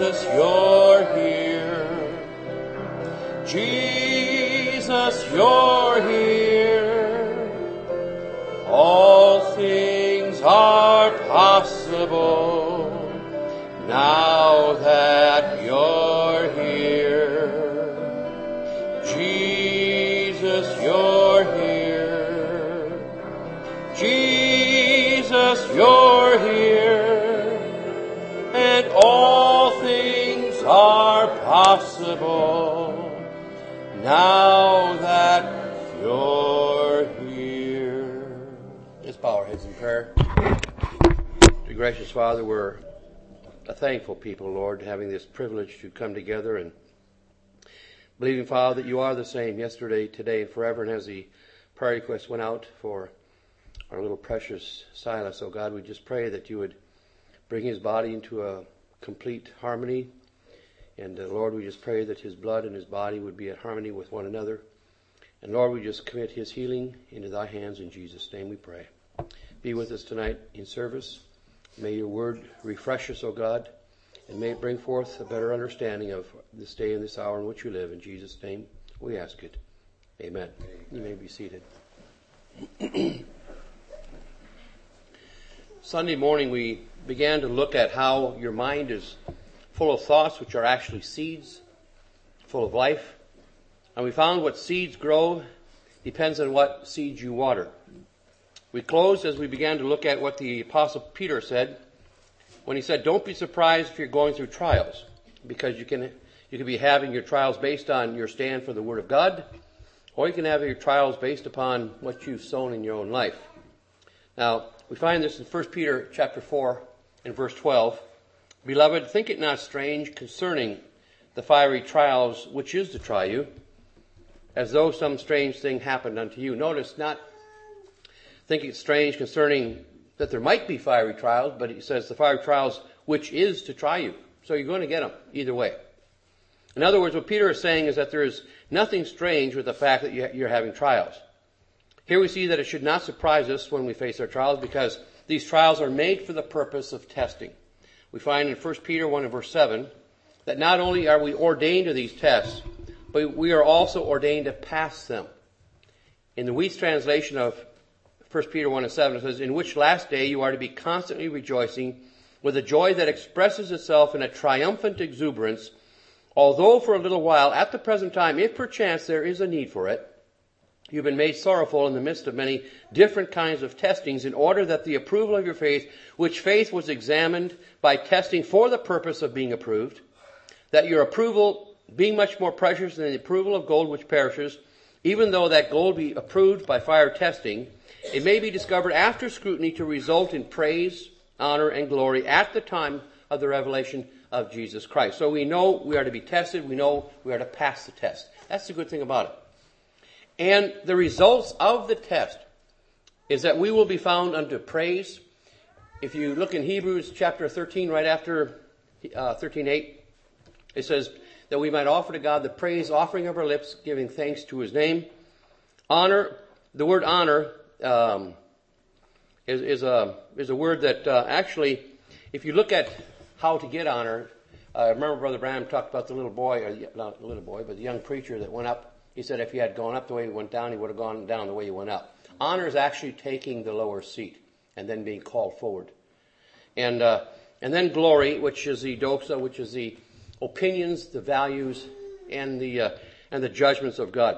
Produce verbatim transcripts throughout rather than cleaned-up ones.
Jesus, you're here. Jesus, you're here. All things are possible now that you're here. Jesus, you're here. Jesus, you're here. And all things are possible now that you're here. Let's bow our heads in prayer. Dear gracious Father, we're a thankful people, Lord, having this privilege to come together and believing, Father, that you are the same yesterday, today, and forever. And as the prayer request went out for our little precious Silas, oh God, we just pray that you would bring his body into a complete harmony. And uh, Lord, we just pray that his blood and his body would be at harmony with one another. And Lord, we just commit his healing into thy hands. In Jesus' name we pray. Be with us tonight in service. May your word refresh us, O God, and may it bring forth a better understanding of this day and this hour in which we live. In Jesus' name we ask it. Amen. Amen. You may be seated. Sunday morning we began to look at how your mind is full of thoughts which are actually seeds, full of life. And we found what seeds grow depends on what seeds you water. We closed as we began to look at what the Apostle Peter said when he said, don't be surprised if you're going through trials, because you can you can be having your trials based on your stand for the Word of God, or you can have your trials based upon what you've sown in your own life. Now, we find this in First Peter chapter four and verse twelve. Beloved, think it not strange concerning the fiery trials which is to try you, as though some strange thing happened unto you. Notice, not think it strange concerning that there might be fiery trials, but he says the fiery trials which is to try you. So you're going to get them either way. In other words, what Peter is saying is that there is nothing strange with the fact that you're having trials. Here we see that it should not surprise us when we face our trials, because these trials are made for the purpose of testing. We find in First Peter one and verse seven that not only are we ordained to these tests, but we are also ordained to pass them. In the Wheat's translation of First Peter one and seven, it says, in which last day you are to be constantly rejoicing with a joy that expresses itself in a triumphant exuberance, although for a little while, at the present time, if perchance there is a need for it, you've been made sorrowful in the midst of many different kinds of testings, in order that the approval of your faith, which faith was examined by testing for the purpose of being approved, that your approval, being much more precious than the approval of gold which perishes, even though that gold be approved by fire testing, it may be discovered after scrutiny to result in praise, honor, and glory at the time of the revelation of Jesus Christ. So we know we are to be tested. We know we are to pass the test. That's the good thing about it. And the results of the test is that we will be found unto praise. If you look in Hebrews chapter thirteen, right after uh, thirteen eight, it says that we might offer to God the praise offering of our lips, giving thanks to his name. Honor, the word honor um, is, is, a, is a word that uh, actually, if you look at how to get honor, I uh, remember Brother Branham talked about the little boy, or not the little boy, but the young preacher that went up. He said if he had gone up the way he went down, he would have gone down the way he went up. Honor is actually taking the lower seat and then being called forward. And uh, and then glory, which is the doxa, which is the opinions, the values, and the uh, and the judgments of God.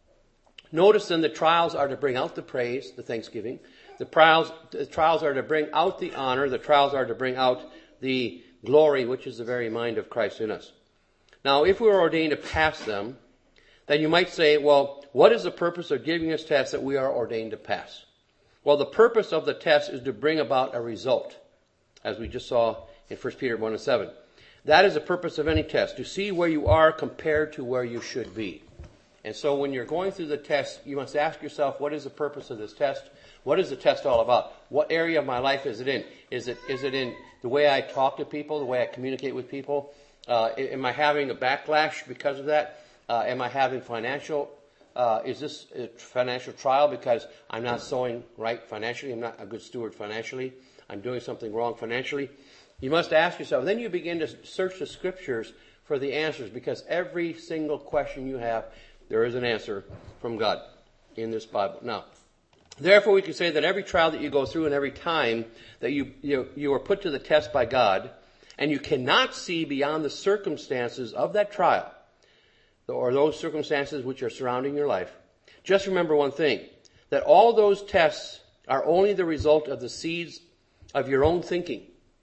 Notice then the trials are to bring out the praise, the thanksgiving. The trials, the trials are to bring out the honor. The trials are to bring out the glory, which is the very mind of Christ in us. Now, if we were ordained to pass them, then you might say, well, what is the purpose of giving us tests that we are ordained to pass? Well, the purpose of the test is to bring about a result, as we just saw in First Peter one and seven. That is the purpose of any test, to see where you are compared to where you should be. And so when you're going through the test, you must ask yourself, what is the purpose of this test? What is the test all about? What area of my life is it in? Is it is it in the way I talk to people, the way I communicate with people? Uh, am I having a backlash because of that? Uh, am I having financial, uh, is this a financial trial because I'm not sowing right financially? I'm not a good steward financially. I'm doing something wrong financially. You must ask yourself. Then you begin to search the scriptures for the answers, because every single question you have, there is an answer from God in this Bible. Now, therefore we can say that every trial that you go through and every time that you, you, you are put to the test by God, and you cannot see beyond the circumstances of that trial, or those circumstances which are surrounding your life, just remember one thing, that all those tests are only the result of the seeds of your own thinking,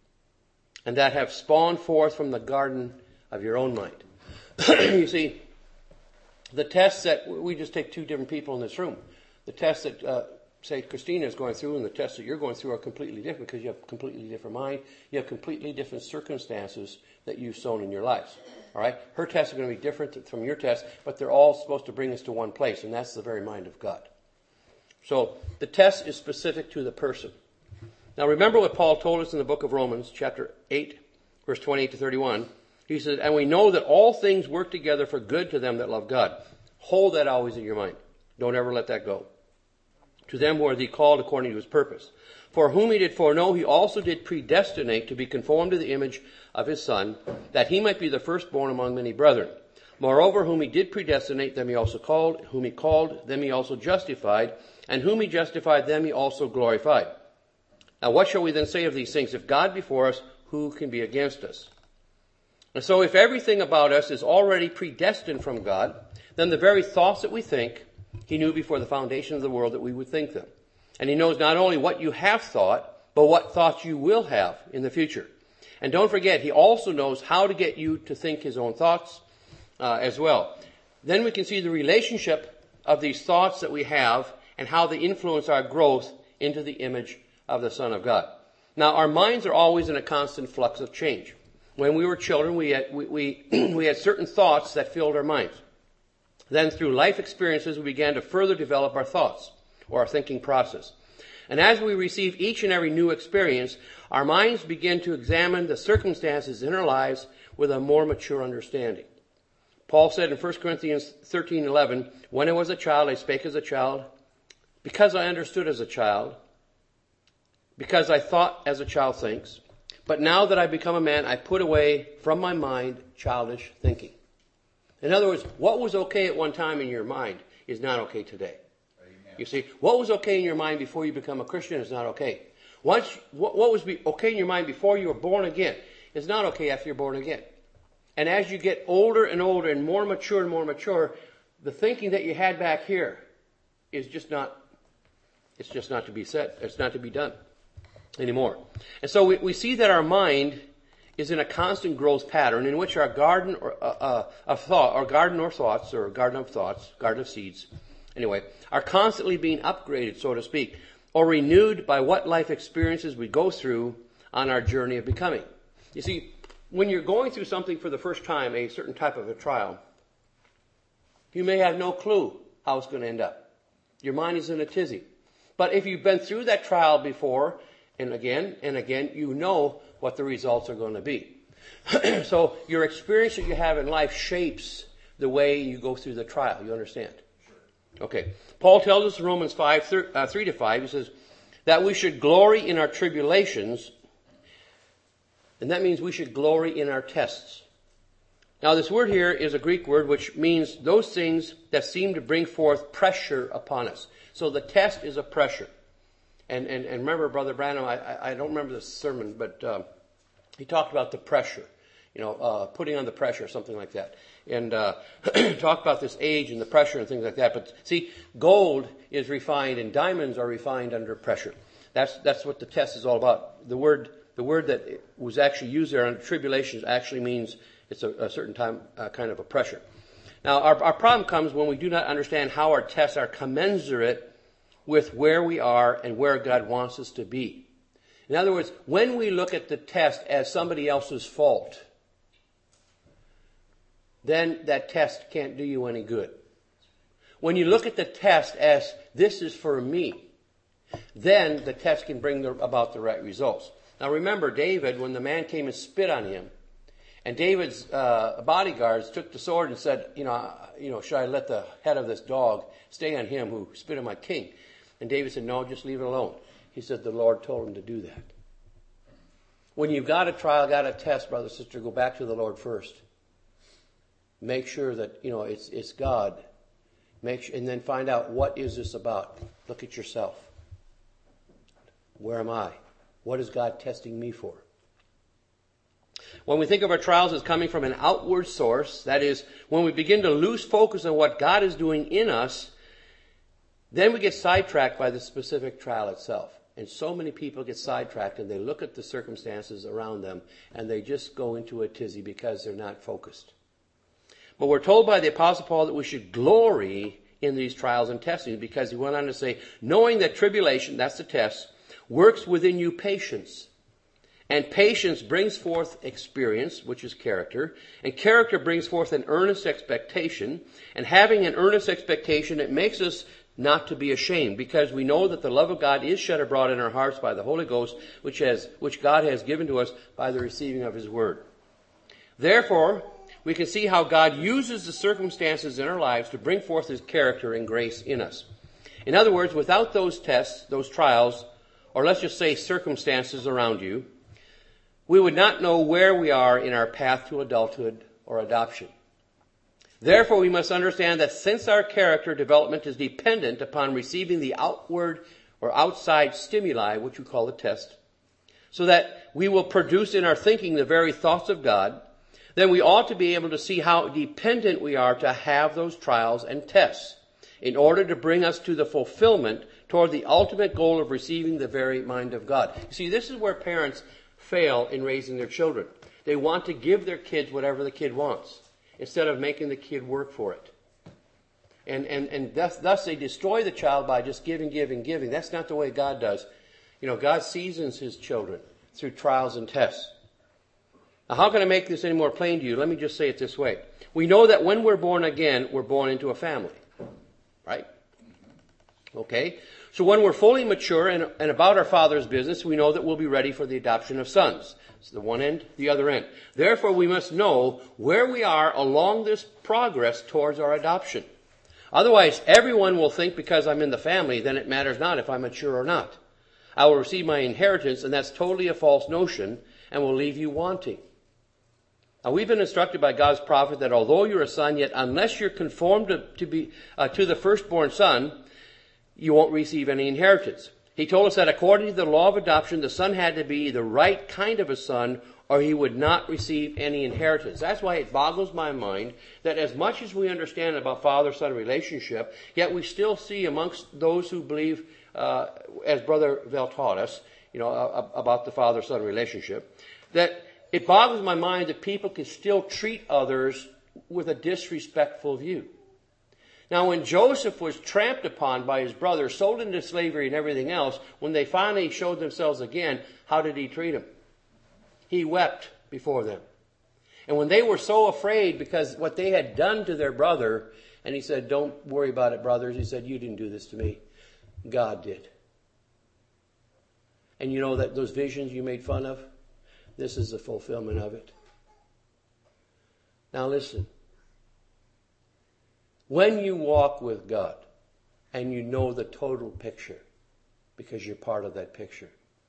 and that have spawned forth from the garden of your own mind. You see, the tests that, we just take two different people in this room. The tests that, uh, say, Christina is going through and the tests that you're going through are completely different because you have a completely different mind. You have completely different circumstances that you've sown in your lives. All right? Her tests are going to be different from your tests, but they're all supposed to bring us to one place, and that's the very mind of God. So the test is specific to the person. Now remember what Paul told us in the book of Romans, chapter eight, verse twenty-eight to thirty-one. He said, and we know that all things work together for good to them that love God. Hold that always in your mind. Don't ever let that go. To them who are the called according to his purpose. For whom he did foreknow, he also did predestinate to be conformed to the image of his Son, that he might be the firstborn among many brethren. Moreover, whom he did predestinate, them he also called. Whom he called, them he also justified. And whom he justified, them he also glorified. Now what shall we then say of these things? If God be for us, who can be against us? And so if everything about us is already predestined from God, then the very thoughts that we think, he knew before the foundation of the world that we would think them. And he knows not only what you have thought, but what thoughts you will have in the future. And don't forget, he also knows how to get you to think his own thoughts uh, as well. Then we can see the relationship of these thoughts that we have and how they influence our growth into the image of the Son of God. Now, our minds are always in a constant flux of change. When we were children, we had, we, we, we had certain thoughts that filled our minds. Then through life experiences, we began to further develop our thoughts or our thinking process. And as we receive each and every new experience, our minds begin to examine the circumstances in our lives with a more mature understanding. Paul said in First Corinthians thirteen eleven, when I was a child, I spake as a child, because I understood as a child, because I thought as a child thinks. But now that I've become a man, I put away from my mind childish thinking. In other words, what was okay at one time in your mind is not okay today. Amen. You see, what was okay in your mind before you become a Christian is not okay. Once, what, what was be okay in your mind before you were born again is not okay after you're born again. And as you get older and older and more mature and more mature, the thinking that you had back here is just not, it's just not to be said. It's not to be done anymore. And so we, we see that our mind is in a constant growth pattern in which our garden or, uh, uh, of thought, or garden or thoughts, or garden of thoughts, garden of seeds, anyway, are constantly being upgraded, so to speak, or renewed by what life experiences we go through on our journey of becoming. You see, when you're going through something for the first time, a certain type of a trial, you may have no clue how it's going to end up. Your mind is in a tizzy. But if you've been through that trial before, and again and again, you know what the results are going to be. So your experience that you have in life shapes the way you go through the trial. You understand? Okay. Paul tells us in Romans five, three to five, he says, that we should glory in our tribulations, and that means we should glory in our tests. Now this word here is a Greek word which means those things that seem to bring forth pressure upon us. So the test is a pressure. And, and, and remember, Brother Branham, I, I don't remember the sermon, but um, he talked about the pressure, you know, uh, putting on the pressure, something like that. And uh, talked about this age and the pressure and things like that. But see, gold is refined and diamonds are refined under pressure. That's that's what the test is all about. The word the word that was actually used there on tribulations actually means it's a, a certain time uh, kind of a pressure. Now, our, our problem comes when we do not understand how our tests are commensurate with where we are and where God wants us to be. In other words, when we look at the test as somebody else's fault, then that test can't do you any good. When you look at the test as this is for me, then the test can bring the, about the right results. Now remember, David, when the man came and spit on him, and David's uh, bodyguards took the sword and said, you know, you know, should I let the head of this dog stay on him who spit on my king? And David said, no, just leave it alone. He said the Lord told him to do that. When you've got a trial, got a test, brother, sister, go back to the Lord first. Make sure that, you know, it's it's God. Make sure, and then find out, what is this about? Look at yourself. Where am I? What is God testing me for? When we think of our trials as coming from an outward source, that is, when we begin to lose focus on what God is doing in us, then we get sidetracked by the specific trial itself. And so many people get sidetracked and they look at the circumstances around them and they just go into a tizzy because they're not focused. But we're told by the Apostle Paul that we should glory in these trials and testings, because he went on to say, knowing that tribulation, that's the test, works within you patience. And patience brings forth experience, which is character. And character brings forth an earnest expectation. And having an earnest expectation, it makes us not to be ashamed, because we know that the love of God is shed abroad in our hearts by the Holy Ghost, which has, which God has given to us by the receiving of his word. Therefore, we can see how God uses the circumstances in our lives to bring forth his character and grace in us. In other words, without those tests, those trials, or let's just say circumstances around you, we would not know where we are in our path to adulthood or adoption. Therefore, we must understand that since our character development is dependent upon receiving the outward or outside stimuli, which we call the test, so that we will produce in our thinking the very thoughts of God, then we ought to be able to see how dependent we are to have those trials and tests in order to bring us to the fulfillment toward the ultimate goal of receiving the very mind of God. You see, this is where parents fail in raising their children. They want to give their kids whatever the kid wants instead of making the kid work for it. And and and thus, thus they destroy the child by just giving, giving, giving. That's not the way God does. You know, God seasons his children through trials and tests. Now, how can I make this any more plain to you? Let me just say it this way. We know that when we're born again, we're born into a family. Right? Okay? So when we're fully mature and, and about our Father's business, we know that we'll be ready for the adoption of sons. It's the one end, the other end. Therefore, we must know where we are along this progress towards our adoption. Otherwise, everyone will think because I'm in the family, then it matters not if I'm mature or not. I will receive my inheritance, and that's totally a false notion, and will leave you wanting. Now, we've been instructed by God's prophet that although you're a son, yet unless you're conformed to, to be uh, to the firstborn son, you won't receive any inheritance. He told us that according to the law of adoption, the son had to be the right kind of a son, or he would not receive any inheritance. That's why it boggles my mind that as much as we understand about father-son relationship, yet we still see amongst those who believe, uh, as Brother Vel taught us, you know, uh, about the father-son relationship, that it boggles my mind that people can still treat others with a disrespectful view. Now, when Joseph was tramped upon by his brothers, sold into slavery and everything else, when they finally showed themselves again, how did he treat them? He wept before them. And when they were so afraid because what they had done to their brother, and he said, don't worry about it, brothers. He said, you didn't do this to me. God did. And you know that those visions you made fun of? This is the fulfillment of it. Now listen. When you walk with God and you know the total picture because you're part of that picture,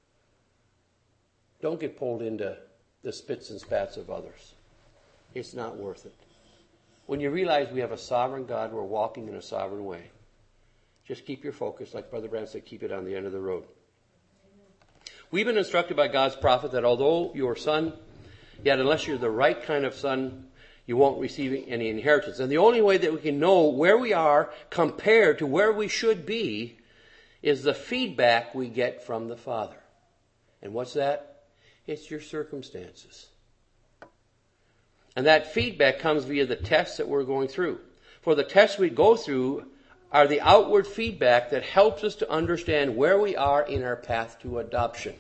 don't get pulled into the spits and spats of others. It's not worth it. When you realize we have a sovereign God, we're walking in a sovereign way. Just keep your focus, like Brother Brandt said, keep it on the end of the road. We've been instructed by God's prophet that although you're a son, yet unless you're the right kind of son, you won't receive any inheritance. And the only way that we can know where we are compared to where we should be is the feedback we get from the Father. And what's that? It's your circumstances. And that feedback comes via the tests that we're going through. For the tests we go through are the outward feedback that helps us to understand where we are in our path to adoption.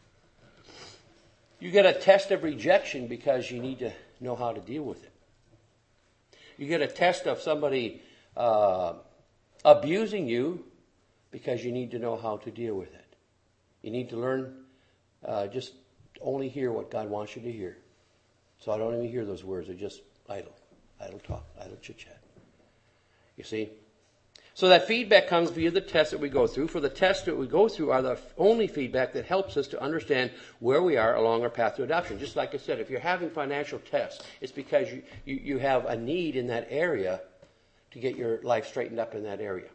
You get a test of rejection because you need to know how to deal with it. You get a test of somebody uh, abusing you because you need to know how to deal with it. You need to learn uh, just only hear what God wants you to hear. So I don't even hear those words. They're just idle, idle talk, idle chit-chat. You see? So that feedback comes via the tests that we go through. For the tests that we go through are the only feedback that helps us to understand where we are along our path to adoption. Just like I said, if you're having financial tests, it's because you, you, you have a need in that area to get your life straightened up in that area.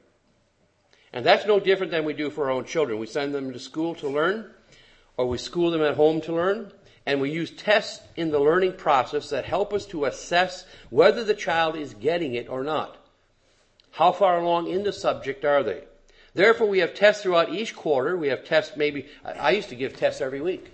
And that's no different than we do for our own children. We send them to school to learn, or we school them at home to learn, and we use tests in the learning process that help us to assess whether the child is getting it or not. How far along in the subject are they? Therefore, we have tests throughout each quarter. We have tests maybe, I used to give tests every week.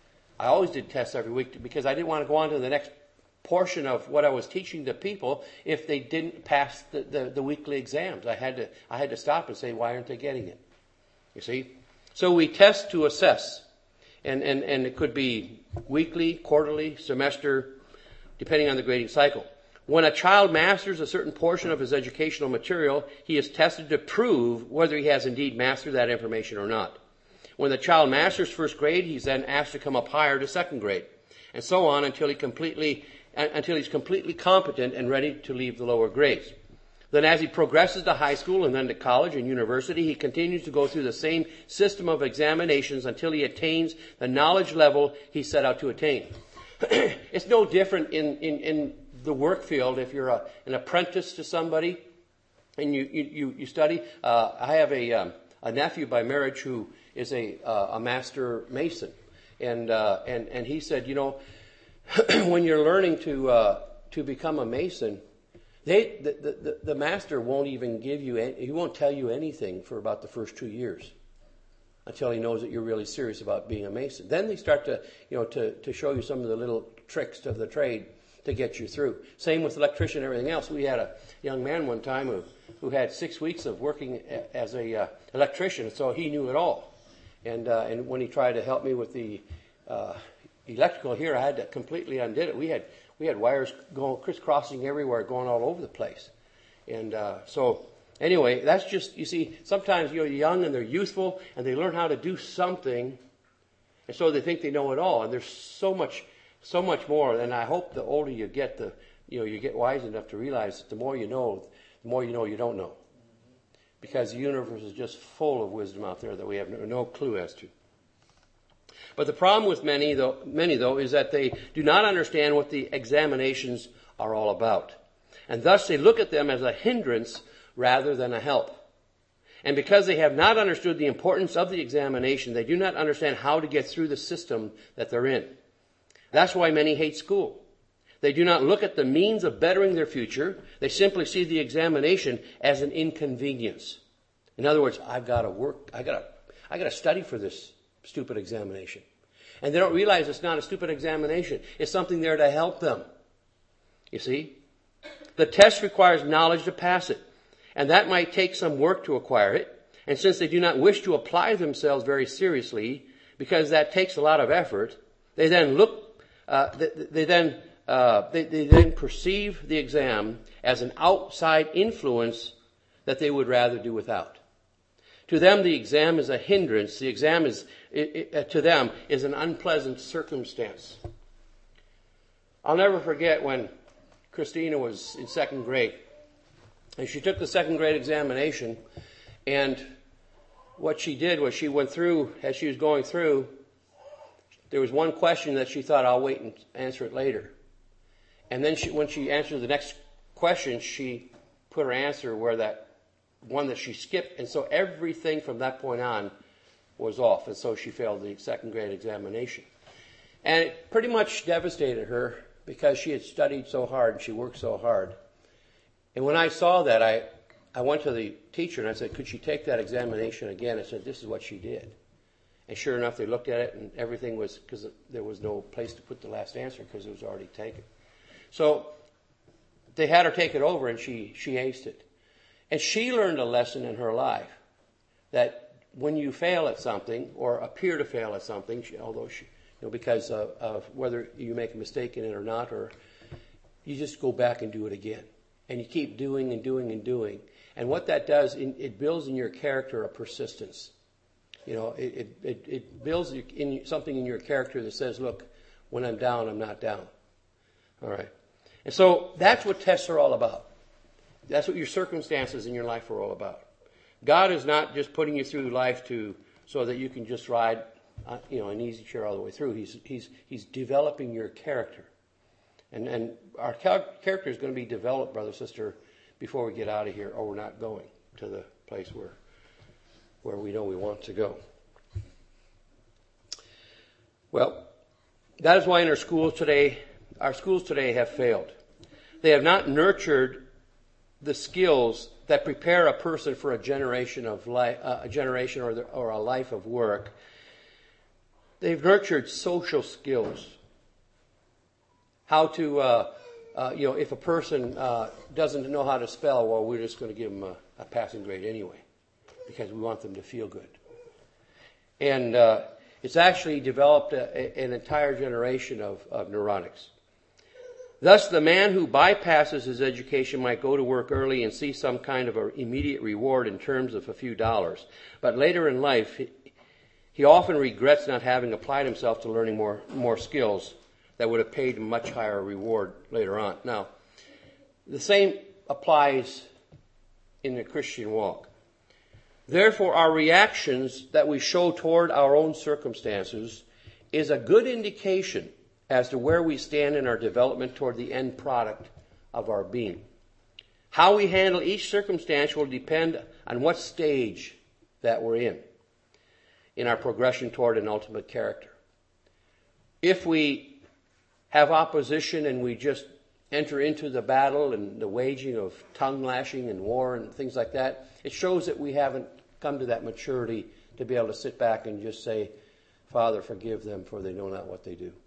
I always did tests every week because I didn't want to go on to the next portion of what I was teaching to people if they didn't pass the, the, the weekly exams. I had to, I had to stop and say, why aren't they getting it? You see? So we test to assess. And, and, and it could be weekly, quarterly, semester, depending on the grading cycle. When a child masters a certain portion of his educational material, he is tested to prove whether he has indeed mastered that information or not. When the child masters first grade, he's then asked to come up higher to second grade, and so on until he completely, until he's completely competent and ready to leave the lower grades. Then as he progresses to high school and then to college and university, he continues to go through the same system of examinations until he attains the knowledge level he set out to attain. It's no different in, in, in the work field. If you're a, an apprentice to somebody and you, you, you study, uh, I have a, um, a nephew by marriage who is a, uh, a master mason. And, uh, and, and he said, you know, when you're learning to, uh, to become a mason, they, the, the, the master won't even give you, any, he won't tell you anything for about the first two years until he knows that you're really serious about being a mason. Then they start to, you know, to, to show you some of the little tricks of the trade to get you through. Same with electrician and everything else. We had a young man one time who, who had six weeks of working as a uh, electrician, so he knew it all. And uh, and when he tried to help me with the uh, electrical here, I had to completely undid it. We had we had wires going crisscrossing everywhere, going all over the place. And uh, so anyway, that's just, you see, sometimes you're young and they're youthful and they learn how to do something, and so they think they know it all. And there's so much so much more. And I hope the older you get, the you know you get wise enough to realize that the more you know, the more you know you don't know. Because the universe is just full of wisdom out there that we have no, no clue as to. But the problem with many though, many though, is that they do not understand what the examinations are all about. And thus they look at them as a hindrance rather than a help. And because they have not understood the importance of the examination, they do not understand how to get through the system that they're in. That's why many hate school. They do not look at the means of bettering their future. They simply see the examination as an inconvenience. In other words, I've got to work, I got to, I got to study for this stupid examination. And they don't realize it's not a stupid examination. It's something there to help them. You see? The test requires knowledge to pass it. And that might take some work to acquire it. And since they do not wish to apply themselves very seriously, because that takes a lot of effort, they then look, uh, they, they then Uh, they, they then perceive the exam as an outside influence that they would rather do without. To them, the exam is a hindrance. The exam is, it, it, uh, to them, is an unpleasant circumstance. I'll never forget when Christina was in second grade. And she took the second grade examination. And what she did was she went through, as she was going through, there was one question that she thought, I'll wait and answer it later. And then she, when she answered the next question, she put her answer where that one that she skipped. And so everything from that point on was off. And so she failed the second grade examination. And it pretty much devastated her because she had studied so hard and she worked so hard. And when I saw that, I, I went to the teacher and I said, could she take that examination again? I said, this is what she did. And sure enough, they looked at it and everything was, because there was no place to put the last answer because it was already taken. So they had her take it over and she, she aced it. And she learned a lesson in her life that when you fail at something or appear to fail at something, she, although she, you know, because of, of whether you make a mistake in it or not, or you just go back and do it again. And you keep doing and doing and doing. And what that does, it builds in your character a persistence. You know, it, it, it builds in something in your character that says, look, when I'm down, I'm not down. All right. And so that's what tests are all about. That's what your circumstances in your life are all about. God is not just putting you through life to so that you can just ride, uh, you know, an easy chair all the way through. He's he's he's developing your character, and and our character is going to be developed, brother, sister, before we get out of here, or we're not going to the place where where we know we want to go. Well, that is why in our schools today, our schools today have failed. They have not nurtured the skills that prepare a person for a generation of life, uh, a generation or, the, or a life of work. They've nurtured social skills. How to, uh, uh, you know, if a person uh, doesn't know how to spell, well, we're just going to give them a, a passing grade anyway, because we want them to feel good. And uh, it's actually developed a, a, an entire generation of, of neurotics. Thus, the man who bypasses his education might go to work early and see some kind of an immediate reward in terms of a few dollars. But later in life, he, he often regrets not having applied himself to learning more, more skills that would have paid him much higher reward later on. Now, the same applies in the Christian walk. Therefore, our reactions that we show toward our own circumstances is a good indication as to where we stand in our development toward the end product of our being. How we handle each circumstance will depend on what stage that we're in, in our progression toward an ultimate character. If we have opposition and we just enter into the battle and the waging of tongue lashing and war and things like that, it shows that we haven't come to that maturity to be able to sit back and just say, Father, forgive them, for they know not what they do.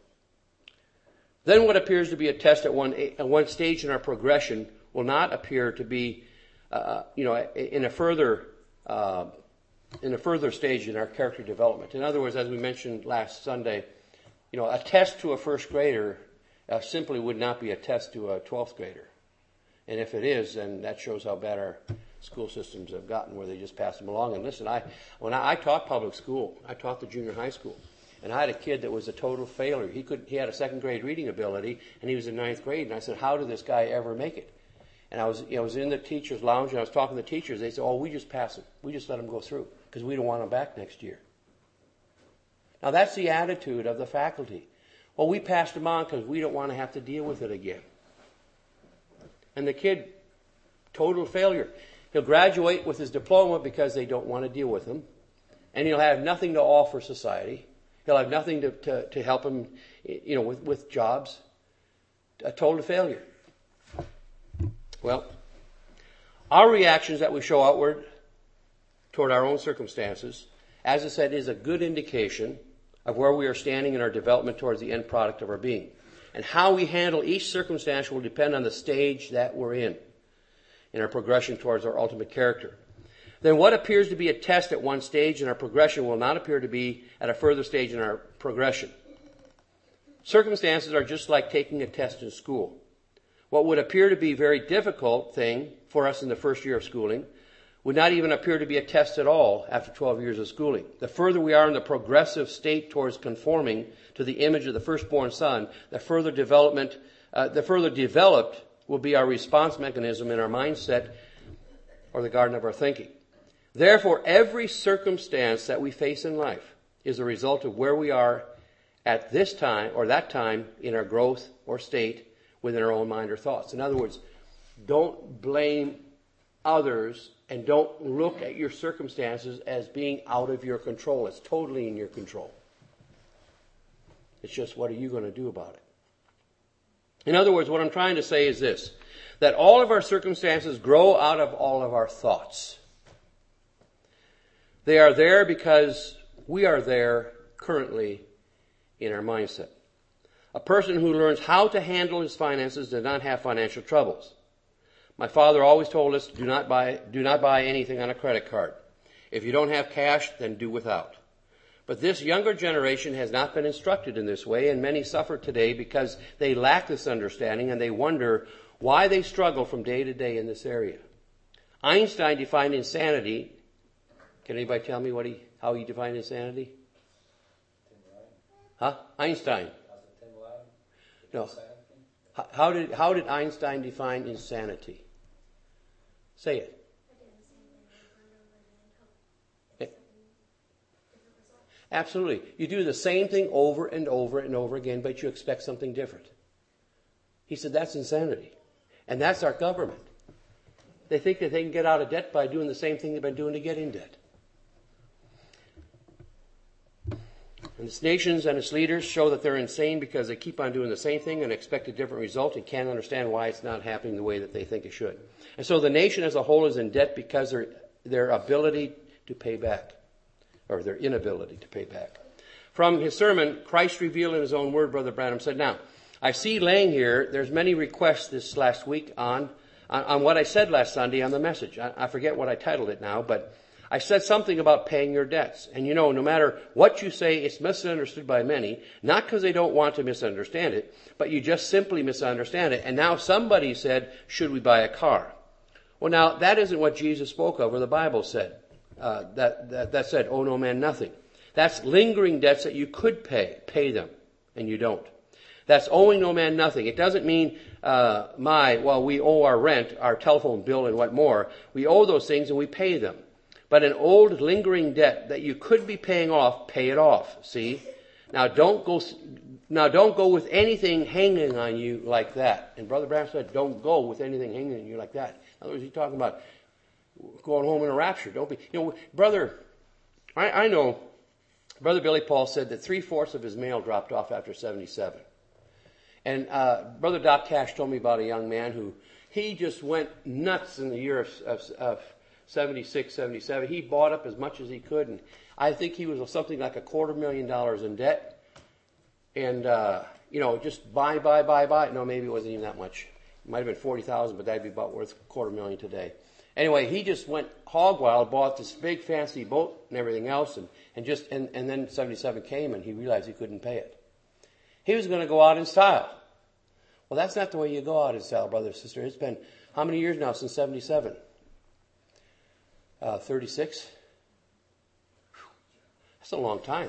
Then what appears to be a test at one, at one stage in our progression will not appear to be, uh, you know, in a further, uh, in a further stage in our character development. In other words, as we mentioned last Sunday, you know, a test to a first grader uh, simply would not be a test to a twelfth grader. And if it is, then that shows how bad our school systems have gotten, where they just pass them along. And listen, I when I, I taught public school, I taught the junior high school. And I had a kid that was a total failure. He could, he had a second grade reading ability, and he was in ninth grade. And I said, how did this guy ever make it? And I was, you know, I was in the teacher's lounge, and I was talking to the teachers. They said, oh, we just pass him. We just let him go through, because we don't want him back next year. Now, that's the attitude of the faculty. Well, we passed him on because we don't want to have to deal with it again. And the kid, total failure. He'll graduate with his diploma because they don't want to deal with him. And he'll have nothing to offer society. He'll have nothing to, to, to help him, you know, with, with jobs. A total failure. Well, our reactions that we show outward toward our own circumstances, as I said, is a good indication of where we are standing in our development towards the end product of our being. And how we handle each circumstance will depend on the stage that we're in, in our progression towards our ultimate character. Then what appears to be a test at one stage in our progression will not appear to be at a further stage in our progression. Circumstances are just like taking a test in school. What would appear to be a very difficult thing for us in the first year of schooling would not even appear to be a test at all after twelve years of schooling. The further we are in the progressive state towards conforming to the image of the firstborn son, the further development, uh, the further developed will be our response mechanism in our mindset or the garden of our thinking. Therefore, every circumstance that we face in life is a result of where we are at this time or that time in our growth or state within our own mind or thoughts. In other words, don't blame others and don't look at your circumstances as being out of your control. It's totally in your control. It's just, what are you going to do about it? In other words, what I'm trying to say is this, that all of our circumstances grow out of all of our thoughts. They are there because we are there currently in our mindset. A person who learns how to handle his finances does not have financial troubles. My father always told us, do not buy, do not buy anything on a credit card. If you don't have cash, then do without. But this younger generation has not been instructed in this way, and many suffer today because they lack this understanding, and they wonder why they struggle from day to day in this area. Einstein defined insanity. Can anybody tell me what he, how he defined insanity? Huh? Einstein. No. How did, how did Einstein define insanity? Say it. Absolutely. You do the same thing over and over and over again, but you expect something different. He said that's insanity. And that's our government. They think that they can get out of debt by doing the same thing they've been doing to get in debt. And its nations and its leaders show that they're insane because they keep on doing the same thing and expect a different result and can't understand why it's not happening the way that they think it should. And so the nation as a whole is in debt because their their ability to pay back, or their inability to pay back. From his sermon, Christ revealed in his own word, Brother Branham said, now, I see laying here, there's many requests this last week on, on, on what I said last Sunday on the message. I, I forget what I titled it now, but I said something about paying your debts. And you know, no matter what you say, it's misunderstood by many, not because they don't want to misunderstand it, but you just simply misunderstand it. And now somebody said, should we buy a car? Well, now, that isn't what Jesus spoke of or the Bible said. Uh, that, that, that said, owe no man nothing. That's lingering debts that you could pay. Pay them, and you don't. That's owing no man nothing. It doesn't mean, uh, my, well, we owe our rent, our telephone bill, and what more. We owe those things and we pay them. But an old lingering debt that you could be paying off, pay it off. See? Now don't go, now don't go with anything hanging on you like that. And Brother Branham said, don't go with anything hanging on you like that. In other words, he's talking about going home in a rapture. Don't be, you know, brother, I, I know, Brother Billy Paul said that three-fourths of his mail dropped off after seventy-seven. And uh, Brother Doc Cash told me about a young man who, he just went nuts in the year of, of, of seventy-six, seventy-seven. He bought up as much as he could, and I think he was something like a quarter million dollars in debt. And, uh, you know, just buy, buy, buy, buy. No, maybe it wasn't even that much. It might have been forty thousand dollars, but that'd be about worth a quarter million today. Anyway, he just went hog wild, bought this big fancy boat and everything else, and, and just and, and then seventy-seven came and he realized he couldn't pay it. He was going to go out in style. Well, that's not the way you go out in style, brother and sister. It's been how many years now since seventy-seven? Uh, thirty-six? That's a long time.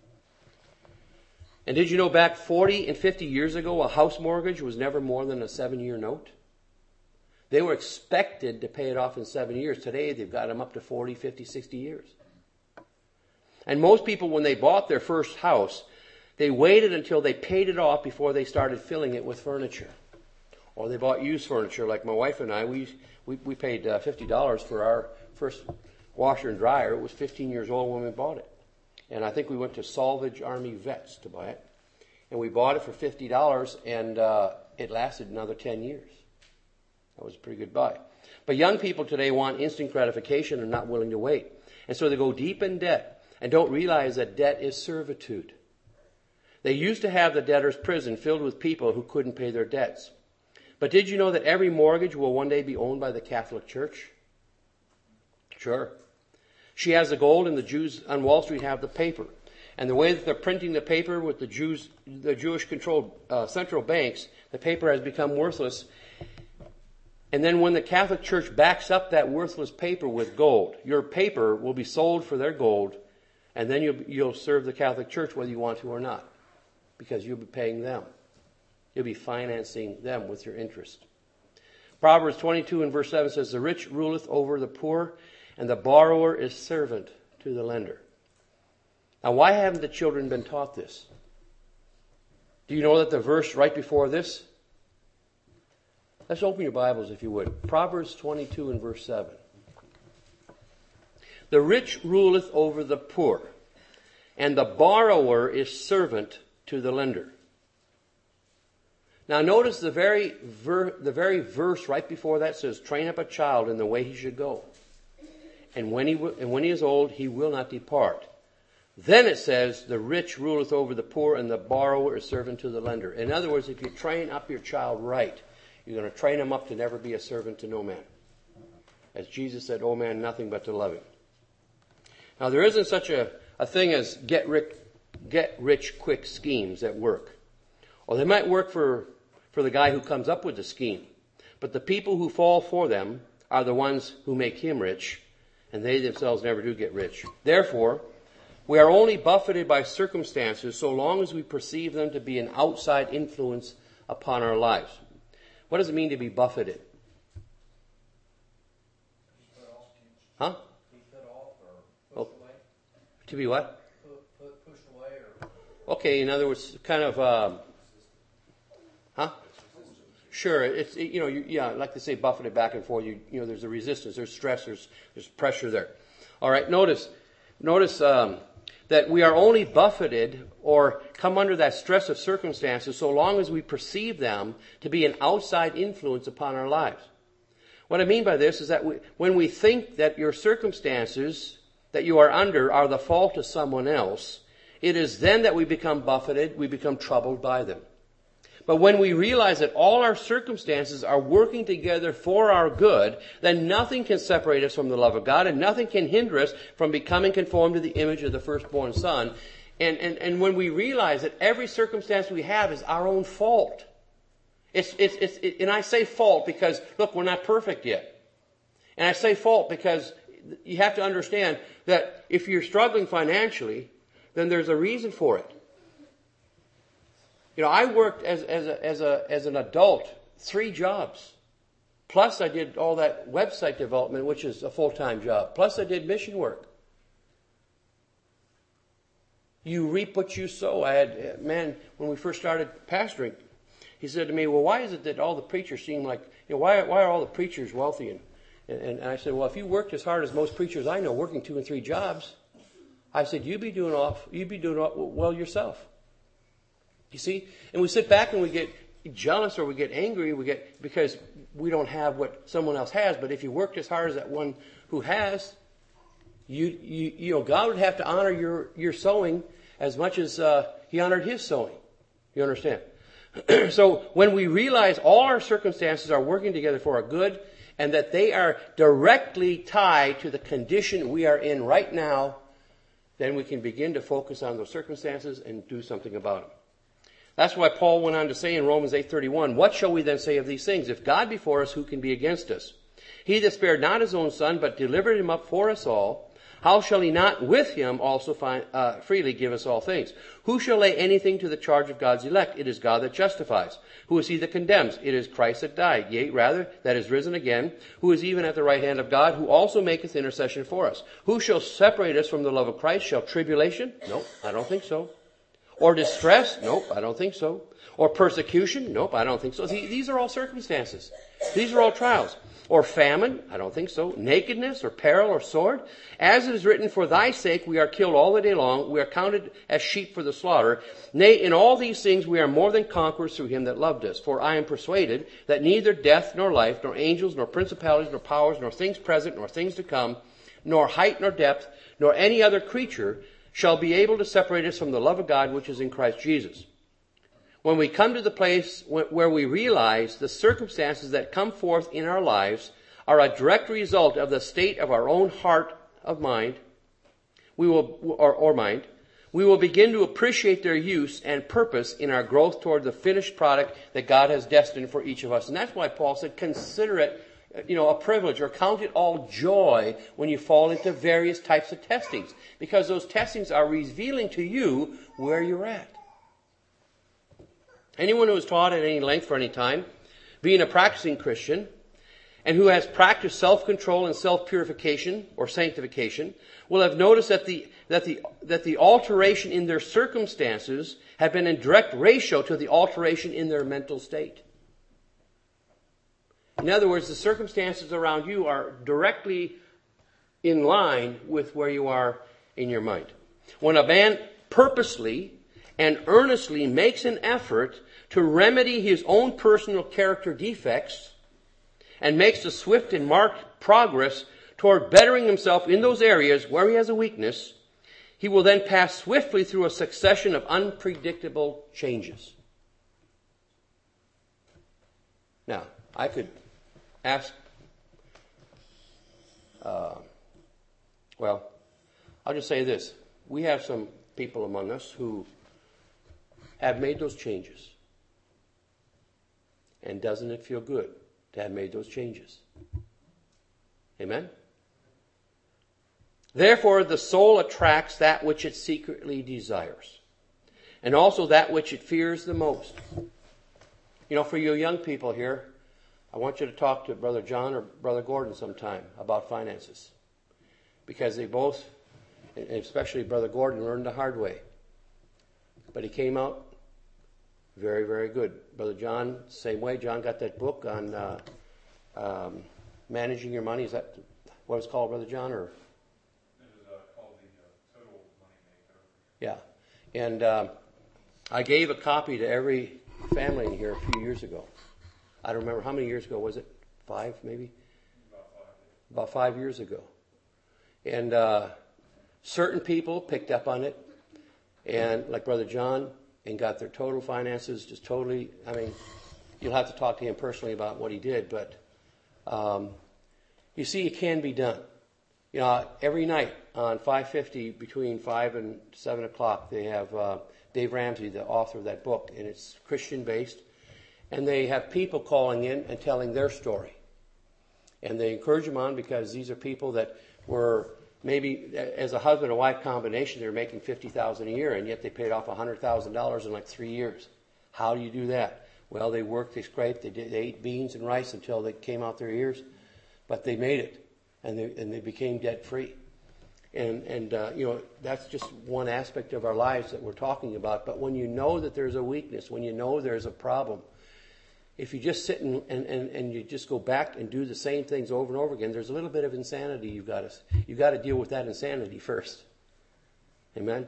And did you know back forty and fifty years ago, a house mortgage was never more than a seven-year note? They were expected to pay it off in seven years. Today, they've got them up to forty, fifty, sixty years. And most people, when they bought their first house, they waited until they paid it off before they started filling it with furniture. Or they bought used furniture, like my wife and I. We we, we paid uh, fifty dollars for our first washer and dryer. It was fifteen years old when we bought it. And I think we went to Salvage Army Vets to buy it. And we bought it for fifty dollars, and uh, it lasted another ten years. That was a pretty good buy. But young people today want instant gratification and not willing to wait. And so they go deep in debt and don't realize that debt is servitude. They used to have the debtor's prison filled with people who couldn't pay their debts. But did you know that every mortgage will one day be owned by the Catholic Church? Sure. She has the gold and the Jews on Wall Street have the paper. And the way that they're printing the paper with the Jews, the Jewish-controlled uh, central banks, the paper has become worthless. And then when the Catholic Church backs up that worthless paper with gold, your paper will be sold for their gold, and then you'll, you'll serve the Catholic Church whether you want to or not, because you'll be paying them. You'll be financing them with your interest. Proverbs twenty-two and verse seven says, the rich ruleth over the poor, and the borrower is servant to the lender. Now, why haven't the children been taught this? Do you know that the verse right before this? Let's open your Bibles, if you would. Proverbs twenty-two and verse seven. The rich ruleth over the poor, and the borrower is servant to the lender. Now notice the very ver- the very verse right before that says, train up a child in the way he should go. And when he w- and when he is old, he will not depart. Then it says, the rich ruleth over the poor, and the borrower is servant to the lender. In other words, if you train up your child right, you're going to train him up to never be a servant to no man. As Jesus said, owe man nothing but to love him. Now, there isn't such a, a thing as get rich, get rich quick schemes that work. Or they might work for, for the guy who comes up with the scheme. But the people who fall for them are the ones who make him rich, and they themselves never do get rich. Therefore, we are only buffeted by circumstances so long as we perceive them to be an outside influence upon our lives. What does it mean to be buffeted? Huh? Be put off or pushed Oh. away? To be what? Put, put, pushed away or... Okay, in other words, kind of, um, huh? Sure, it's, it, you know, you, yeah, like they say, buffeted back and forth. You, you know, there's a resistance, there's stress, there's, there's pressure there. All right, notice, notice um, that we are only buffeted or come under that stress of circumstances so long as we perceive them to be an outside influence upon our lives. What I mean by this is that we, when we think that your circumstances that you are under are the fault of someone else, it is then that we become buffeted, we become troubled by them. But when we realize that all our circumstances are working together for our good, then nothing can separate us from the love of God, and nothing can hinder us from becoming conformed to the image of the firstborn Son. And, and, and when we realize that every circumstance we have is our own fault. It's, it's, it's, it, and I say fault because, look, we're not perfect yet. And I say fault because you have to understand that if you're struggling financially, then there's a reason for it. You know, I worked as, as, a, as, a, as an adult, three jobs. Plus I did all that website development, which is a full-time job. Plus I did mission work. You reap what you sow. I had, man, when we first started pastoring, he said to me, well, why is it that all the preachers seem like, you know, why, why are all the preachers wealthy? And, and, and I said, well, if you worked as hard as most preachers I know, working two and three jobs, I said, you'd be doing off, you'd be doing well yourself. You see? And we sit back and we get jealous or we get angry we get because we don't have what someone else has. But if you worked as hard as that one who has, you you, you know, God would have to honor your, your sowing as much as uh, he honored his sowing. You understand? So when we realize all our circumstances are working together for our good and that they are directly tied to the condition we are in right now, then we can begin to focus on those circumstances and do something about them. That's why Paul went on to say in Romans eight thirty-one, what shall we then say of these things? If God be for us, who can be against us? He that spared not his own son, but delivered him up for us all, how shall he not with him also find, uh, freely give us all things? Who shall lay anything to the charge of God's elect? It is God that justifies. Who is he that condemns? It is Christ that died, yea, rather, that is risen again, who is even at the right hand of God, who also maketh intercession for us. Who shall separate us from the love of Christ? Shall tribulation? No, I don't think so. Or distress? Nope, I don't think so. Or persecution? Nope, I don't think so. These are all circumstances. These are all trials. Or famine? I don't think so. Nakedness or peril or sword? As it is written, for thy sake we are killed all the day long. We are counted as sheep for the slaughter. Nay, in all these things we are more than conquerors through him that loved us. For I am persuaded that neither death nor life, nor angels, nor principalities, nor powers, nor things present, nor things to come, nor height nor depth, nor any other creature shall be able to separate us from the love of God which is in Christ Jesus. When we come to the place where we realize the circumstances that come forth in our lives are a direct result of the state of our own heart of mind, we will, or, or mind, we will begin to appreciate their use and purpose in our growth toward the finished product that God has destined for each of us. And that's why Paul said, consider it, you know, a privilege, or count it all joy when you fall into various types of testings, because those testings are revealing to you where you're at. Anyone who is taught at any length for any time, being a practicing Christian, and who has practiced self-control and self-purification or sanctification, will have noticed that the that the that the alteration in their circumstances have been in direct ratio to the alteration in their mental state. In other words, the circumstances around you are directly in line with where you are in your mind. When a man purposely and earnestly makes an effort to remedy his own personal character defects and makes a swift and marked progress toward bettering himself in those areas where he has a weakness, he will then pass swiftly through a succession of unpredictable changes. Now, I could ask, uh, well, I'll just say this. We have some people among us who have made those changes. And doesn't it feel good to have made those changes? Amen? Therefore, the soul attracts that which it secretly desires, and also that which it fears the most. You know, for you young people here, I want you to talk to Brother John or Brother Gordon sometime about finances. because they both, and especially Brother Gordon, learned the hard way. But he came out very, very good. Brother John, same way. John got that book on uh, um, managing your money. Is that what it's called, Brother John? Or it is uh, called the uh, Total Moneymaker. Yeah, and uh, I gave a copy to every family in here a few years ago. I don't remember how many years ago was it? Five, maybe. About five. About five years ago, and uh, certain people picked up on it, and like Brother John. And got their total finances just totally, I mean, you'll have to talk to him personally about what he did, but um, you see, it can be done. You know, every night on five fifty, between five and seven o'clock, they have uh, Dave Ramsey, the author of that book, and it's Christian-based, and they have people calling in and telling their story. And they encourage them on because these are people that were maybe as a husband and wife combination, they're making fifty thousand dollars a year, and yet they paid off one hundred thousand dollars in like three years. How do you do that? Well, they worked, they scraped, they, did, they ate beans and rice until they came out their ears, but they made it, and they and they became debt free. And and uh, you know, that's just one aspect of our lives that we're talking about. But when you know that there's a weakness, when you know there's a problem, if you just sit and, and, and, and you just go back and do the same things over and over again, there's a little bit of insanity you've got to you've got to deal with that insanity first. Amen?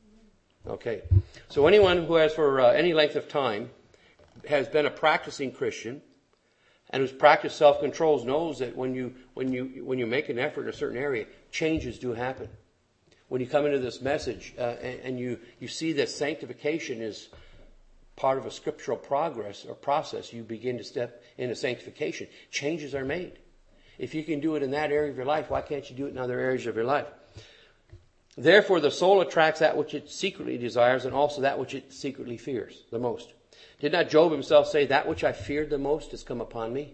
Okay. So anyone who has for uh, any length of time has been a practicing Christian and who's practiced self-controls knows that when you when you when you make an effort in a certain area, changes do happen. When you come into this message uh, and, and you you see that sanctification is part of a scriptural progress or process, you begin to step into sanctification. Changes are made. If you can do it in that area of your life, why can't you do it in other areas of your life? Therefore, the soul attracts that which it secretly desires and also that which it secretly fears the most. Did not Job himself say, that which I feared the most has come upon me?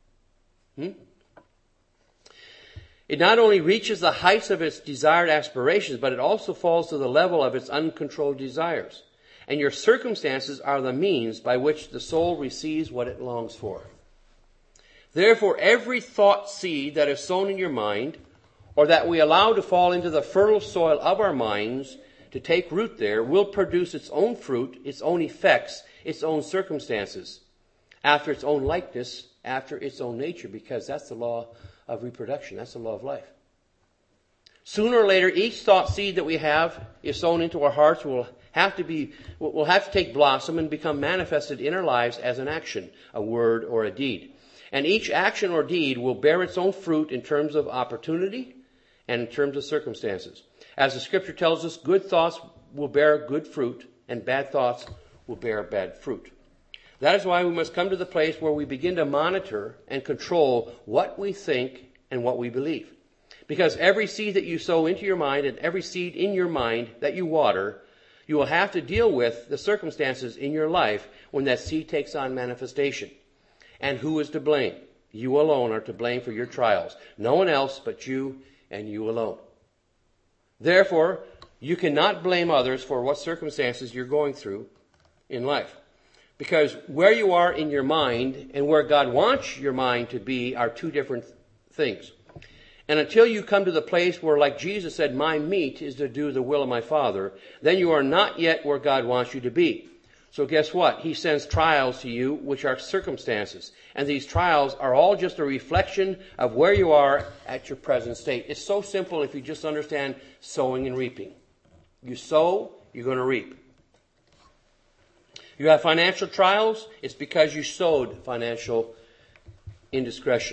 Hmm? It not only reaches the heights of its desired aspirations, but it also falls to the level of its uncontrolled desires. And your circumstances are the means by which the soul receives what it longs for. Therefore, every thought seed that is sown in your mind, or that we allow to fall into the fertile soil of our minds to take root there, will produce its own fruit, its own effects, its own circumstances, after its own likeness, after its own nature, because that's the law of reproduction. That's the law of life. Sooner or later, each thought seed that we have is sown into our hearts will have to be, will have to take blossom and become manifested in our lives as an action, a word, or a deed. And each action or deed will bear its own fruit in terms of opportunity and in terms of circumstances. As the scripture tells us, good thoughts will bear good fruit and bad thoughts will bear bad fruit. That is why we must come to the place where we begin to monitor and control what we think and what we believe. Because every seed that you sow into your mind and every seed in your mind that you water, you will have to deal with the circumstances in your life when that seed takes on manifestation. And who is to blame? You alone are to blame for your trials. No one else but you and you alone. Therefore, you cannot blame others for what circumstances you're going through in life. Because where you are in your mind and where God wants your mind to be are two different things. And until you come to the place where, like Jesus said, my meat is to do the will of my Father, then you are not yet where God wants you to be. So guess what? He sends trials to you, which are circumstances. And these trials are all just a reflection of where you are at your present state. It's so simple if you just understand sowing and reaping. You sow, you're going to reap. You have financial trials, it's because you sowed financial indiscretion.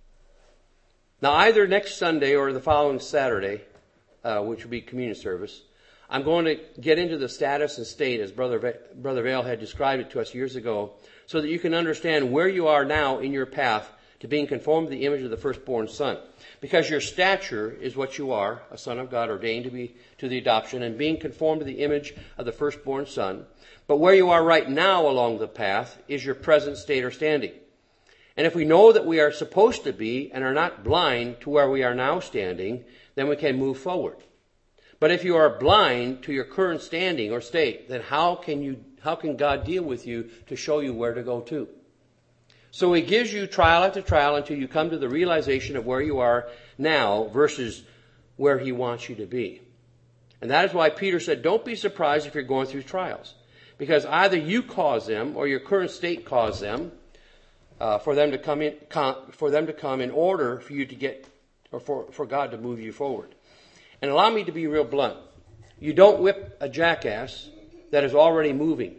Now, either next Sunday or the following Saturday, uh, which will be communion service, I'm going to get into the status and state as Brother Va- Brother Vale had described it to us years ago, so that you can understand where you are now in your path to being conformed to the image of the firstborn son. Because your stature is what you are, a son of God ordained to be to the adoption, and being conformed to the image of the firstborn son. But where you are right now along the path is your present state or standing. And if we know that we are supposed to be and are not blind to where we are now standing, then we can move forward. But if you are blind to your current standing or state, then how can you, how can God deal with you to show you where to go to? So he gives you trial after trial until you come to the realization of where you are now versus where he wants you to be. And that is why Peter said, don't be surprised if you're going through trials. Because either you cause them or your current state caused them uh, for them to come in, com, for them to come in order for you to get, or for, for God to move you forward. And allow me to be real blunt. You don't whip a jackass that is already moving.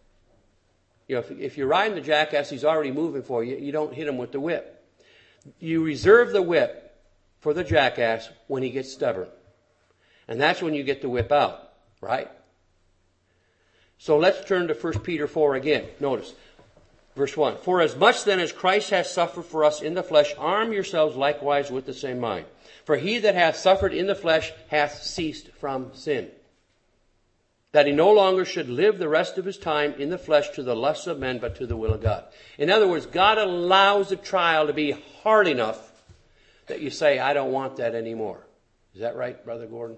You know, if, if you're riding the jackass, he's already moving for you. You don't hit him with the whip. You reserve the whip for the jackass when he gets stubborn. And that's when you get the whip out, right? So let's turn to First Peter four again. Notice, verse one. For as much then as Christ has suffered for us in the flesh, arm yourselves likewise with the same mind. For he that hath suffered in the flesh hath ceased from sin, that he no longer should live the rest of his time in the flesh to the lusts of men, but to the will of God. In other words, God allows the trial to be hard enough that you say, I don't want that anymore. Is that right, Brother Gordon?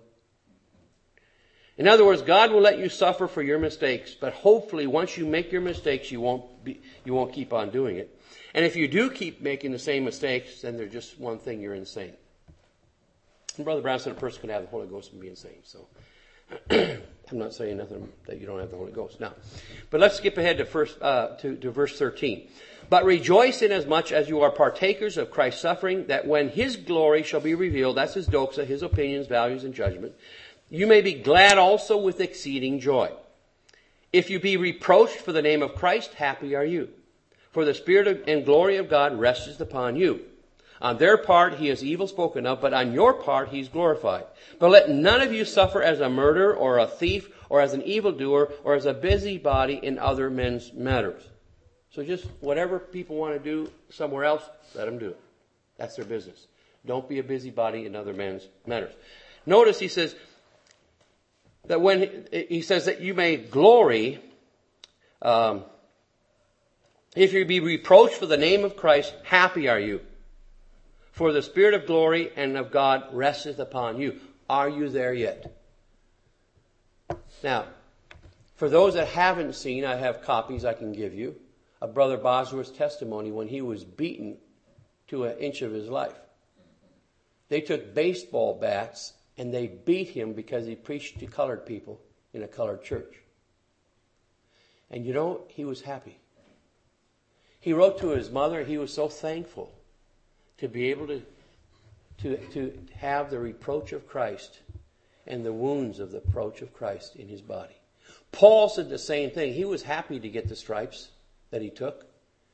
In other words, God will let you suffer for your mistakes, but hopefully once you make your mistakes, you won't be, you won't keep on doing it. And if you do keep making the same mistakes, then there's just one thing, you're insane. And Brother Brown said a person could have the Holy Ghost and be insane. So I'm not saying nothing that you don't have the Holy Ghost. Now, but let's skip ahead to first uh, to, to verse thirteen. But rejoice inasmuch as you are partakers of Christ's suffering, that when his glory shall be revealed, that's his doxa, his opinions, values, and judgment, you may be glad also with exceeding joy. If you be reproached for the name of Christ, happy are you. For the Spirit and glory of God resteth upon you. On their part he is evil spoken of, but on your part he is glorified. But let none of you suffer as a murderer or a thief or as an evildoer or as a busybody in other men's matters. So just whatever people want to do somewhere else, let them do it. That's their business. Don't be a busybody in other men's matters. Notice he says that when he says that you may glory, um, if you be reproached for the name of Christ, happy are you. For the Spirit of glory and of God resteth upon you. Are you there yet? Now, for those that haven't seen, I have copies I can give you of Brother Bosworth's testimony when he was beaten to an inch of his life. They took baseball bats and they beat him because he preached to colored people in a colored church. And you know, he was happy. He wrote to his mother, he was so thankful to be able to, to, to have the reproach of Christ and the wounds of the reproach of Christ in his body. Paul said the same thing. He was happy to get the stripes that he took.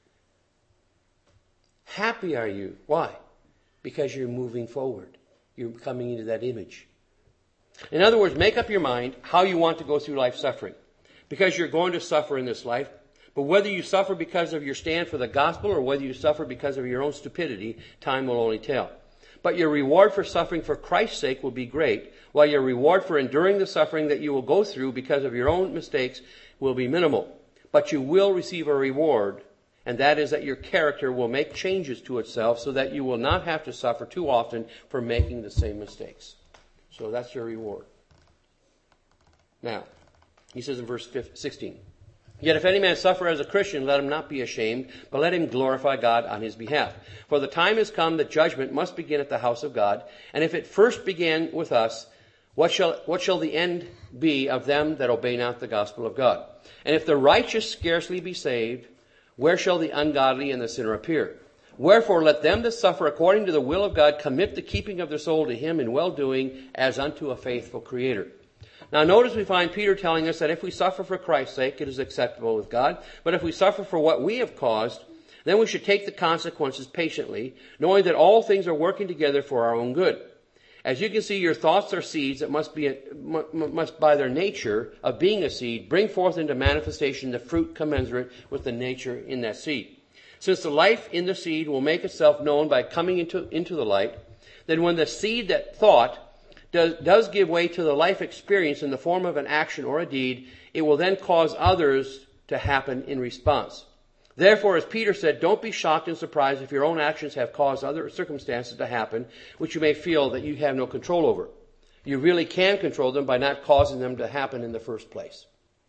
Happy are you. Why? Because you're moving forward. You're coming into that image. In other words, make up your mind how you want to go through life suffering. Because you're going to suffer in this life. But whether you suffer because of your stand for the gospel or whether you suffer because of your own stupidity, time will only tell. But your reward for suffering for Christ's sake will be great, while your reward for enduring the suffering that you will go through because of your own mistakes will be minimal. But you will receive a reward, and that is that your character will make changes to itself so that you will not have to suffer too often for making the same mistakes. So that's your reward. Now, he says in verse sixteen, Yet if any man suffer as a Christian, let him not be ashamed, but let him glorify God on his behalf. For the time has come that judgment must begin at the house of God. And if it first began with us, what shall, what shall the end be of them that obey not the gospel of God? And if the righteous scarcely be saved, where shall the ungodly and the sinner appear? Wherefore let them that suffer according to the will of God commit the keeping of their soul to him in well-doing as unto a faithful Creator. Now notice we find Peter telling us that if we suffer for Christ's sake, it is acceptable with God. But if we suffer for what we have caused, then we should take the consequences patiently, knowing that all things are working together for our own good. As you can see, your thoughts are seeds that must be, must by their nature of being a seed, bring forth into manifestation the fruit commensurate with the nature in that seed. Since the life in the seed will make itself known by coming into, into the light, then when the seed that thought Does, does give way to the life experience in the form of an action or a deed, it will then cause others to happen in response. Therefore, as Peter said, don't be shocked and surprised if your own actions have caused other circumstances to happen, which you may feel that you have no control over. You really can control them by not causing them to happen in the first place.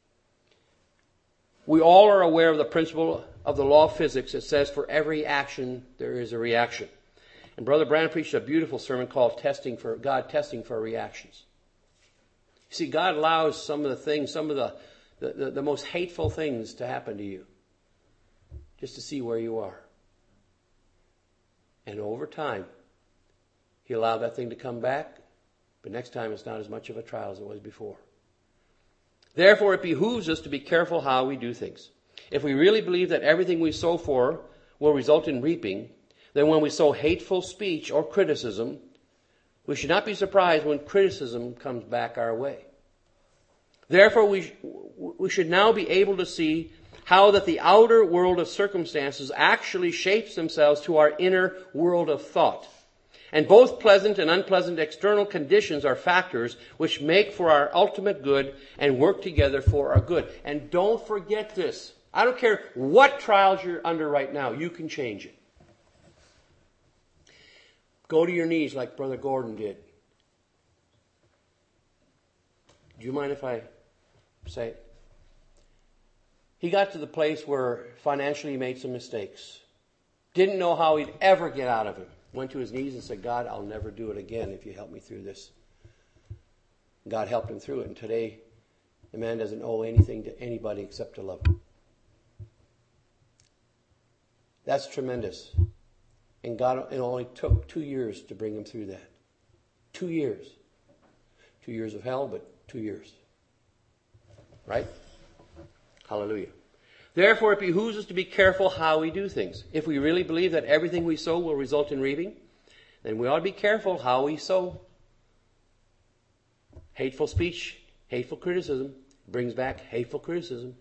We all are aware of the principle of the law of physics that says for every action there is a reaction. And Brother Branham preached a beautiful sermon called "Testing for God Testing for Reactions." You see, God allows some of the things, some of the, the, the, the most hateful things to happen to you, just to see where you are. And over time, He allowed that thing to come back, but next time it's not as much of a trial as it was before. Therefore, it behooves us to be careful how we do things. If we really believe that everything we sow for will result in reaping, then when we sow hateful speech or criticism, we should not be surprised when criticism comes back our way. Therefore, we, sh- we should now be able to see how that the outer world of circumstances actually shapes themselves to our inner world of thought. And both pleasant and unpleasant external conditions are factors which make for our ultimate good and work together for our good. And don't forget this. I don't care what trials you're under right now, you can change it. Go to your knees like Brother Gordon did. Do you mind if I say it? He got to the place where financially he made some mistakes. Didn't know how he'd ever get out of it. Went to his knees and said, God, I'll never do it again if you help me through this. God helped him through it. And today, the man doesn't owe anything to anybody except to love him. That's tremendous. And God, it only took two years to bring him through that. Two years. Two years of hell, but two years. Right? Hallelujah. Therefore, it behooves us to be careful how we do things. If we really believe that everything we sow will result in reaping, then we ought to be careful how we sow. Hateful speech, hateful criticism brings back hateful criticism.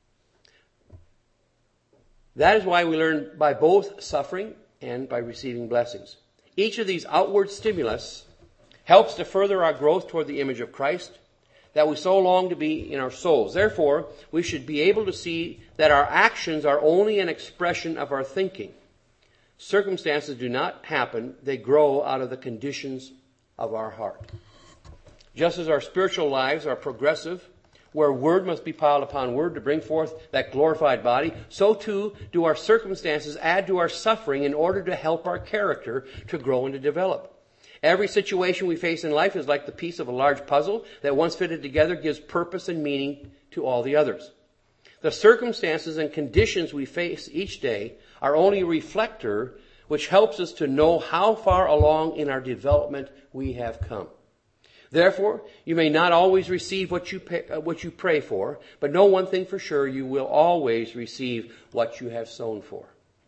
That is why we learn by both suffering and by receiving blessings. Each of these outward stimulus helps to further our growth toward the image of Christ that we so long to be in our souls. Therefore, we should be able to see that our actions are only an expression of our thinking. Circumstances do not happen. They grow out of the conditions of our heart. Just as our spiritual lives are progressive, where word must be piled upon word to bring forth that glorified body, so too do our circumstances add to our suffering in order to help our character to grow and to develop. Every situation we face in life is like the piece of a large puzzle that once fitted together gives purpose and meaning to all the others. The circumstances and conditions we face each day are only a reflector which helps us to know how far along in our development we have come. Therefore, you may not always receive what you pay, uh, what you pray for, but know one thing for sure, you will always receive what you have sown for.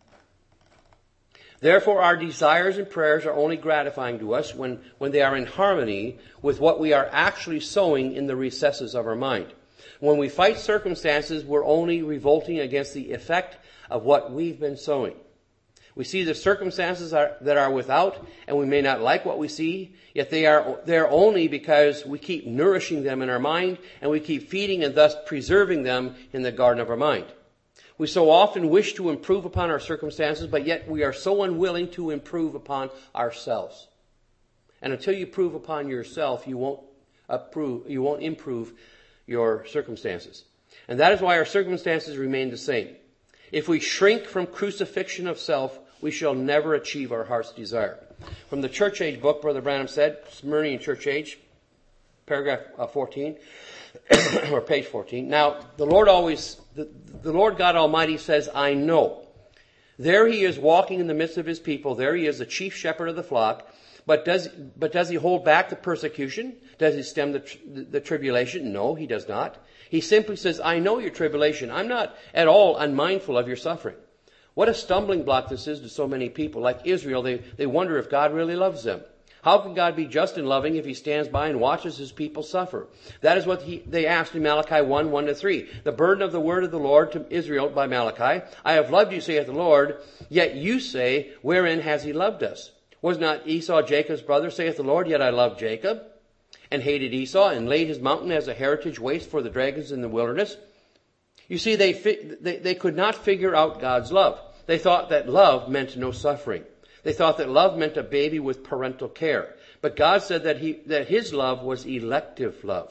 Therefore, our desires and prayers are only gratifying to us when, when they are in harmony with what we are actually sowing in the recesses of our mind. When we fight circumstances, we're only revolting against the effect of what we've been sowing. We see the circumstances are, that are without, and we may not like what we see, yet they are there only because we keep nourishing them in our mind, and we keep feeding and thus preserving them in the garden of our mind. We so often wish to improve upon our circumstances, but yet we are so unwilling to improve upon ourselves. And until you prove upon yourself, you won't approve, you won't improve your circumstances. And that is why our circumstances remain the same. If we shrink from crucifixion of self, we shall never achieve our heart's desire. From the Church Age book, Brother Branham said, Smyrna Church Age, paragraph fourteen, or page fourteen. Now, the Lord always, the, the Lord God Almighty says, I know. There he is walking in the midst of his people. There he is, the chief shepherd of the flock. But does, but does he hold back the persecution? Does he stem the, the tribulation? No, he does not. He simply says, I know your tribulation. I'm not at all unmindful of your suffering. What a stumbling block this is to so many people. Like Israel, they, they wonder if God really loves them. How can God be just and loving if he stands by and watches his people suffer? That is what he, they asked in Malachi one, one to three. The burden of the word of the Lord to Israel by Malachi. I have loved you, saith the Lord, yet you say, wherein has he loved us? Was not Esau Jacob's brother, saith the Lord, yet I loved Jacob, and hated Esau, and laid his mountain as a heritage waste for the dragons in the wilderness? You see, they, fi- they, they could not figure out God's love. They thought that love meant no suffering. They thought that love meant a baby with parental care. But God said that he, that his love was elective love.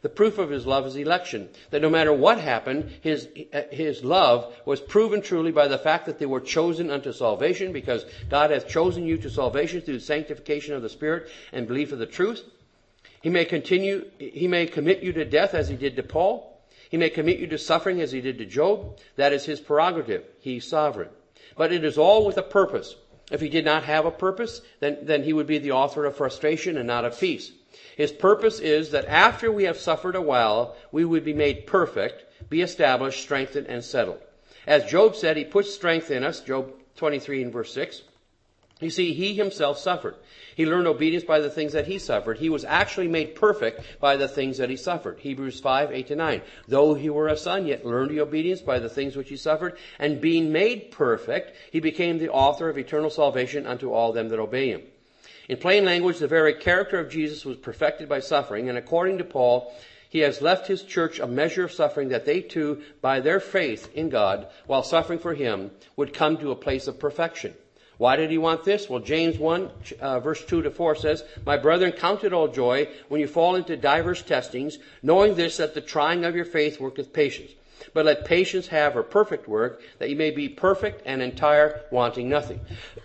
The proof of his love is election. That no matter what happened, his, his love was proven truly by the fact that they were chosen unto salvation, because God hath chosen you to salvation through sanctification of the Spirit and belief of the truth. He may continue, he may commit you to death as he did to Paul. He may commit you to suffering as he did to Job. That is his prerogative. He's sovereign. But it is all with a purpose. If he did not have a purpose, then, then he would be the author of frustration and not of peace. His purpose is that after we have suffered a while, we would be made perfect, be established, strengthened, and settled. As Job said, he puts strength in us, Job twenty-three and verse six. You see, he himself suffered. He learned obedience by the things that he suffered. He was actually made perfect by the things that he suffered. Hebrews five, eight to nine. Though he were a son, yet learned he obedience by the things which he suffered. And being made perfect, he became the author of eternal salvation unto all them that obey him. In plain language, the very character of Jesus was perfected by suffering. And according to Paul, he has left his church a measure of suffering that they too, by their faith in God, while suffering for him, would come to a place of perfection. Why did he want this? Well, James one, uh, verse two to four says, My brethren, count it all joy when you fall into divers testings, knowing this, that the trying of your faith worketh patience. But let patience have her perfect work, that you may be perfect and entire, wanting nothing.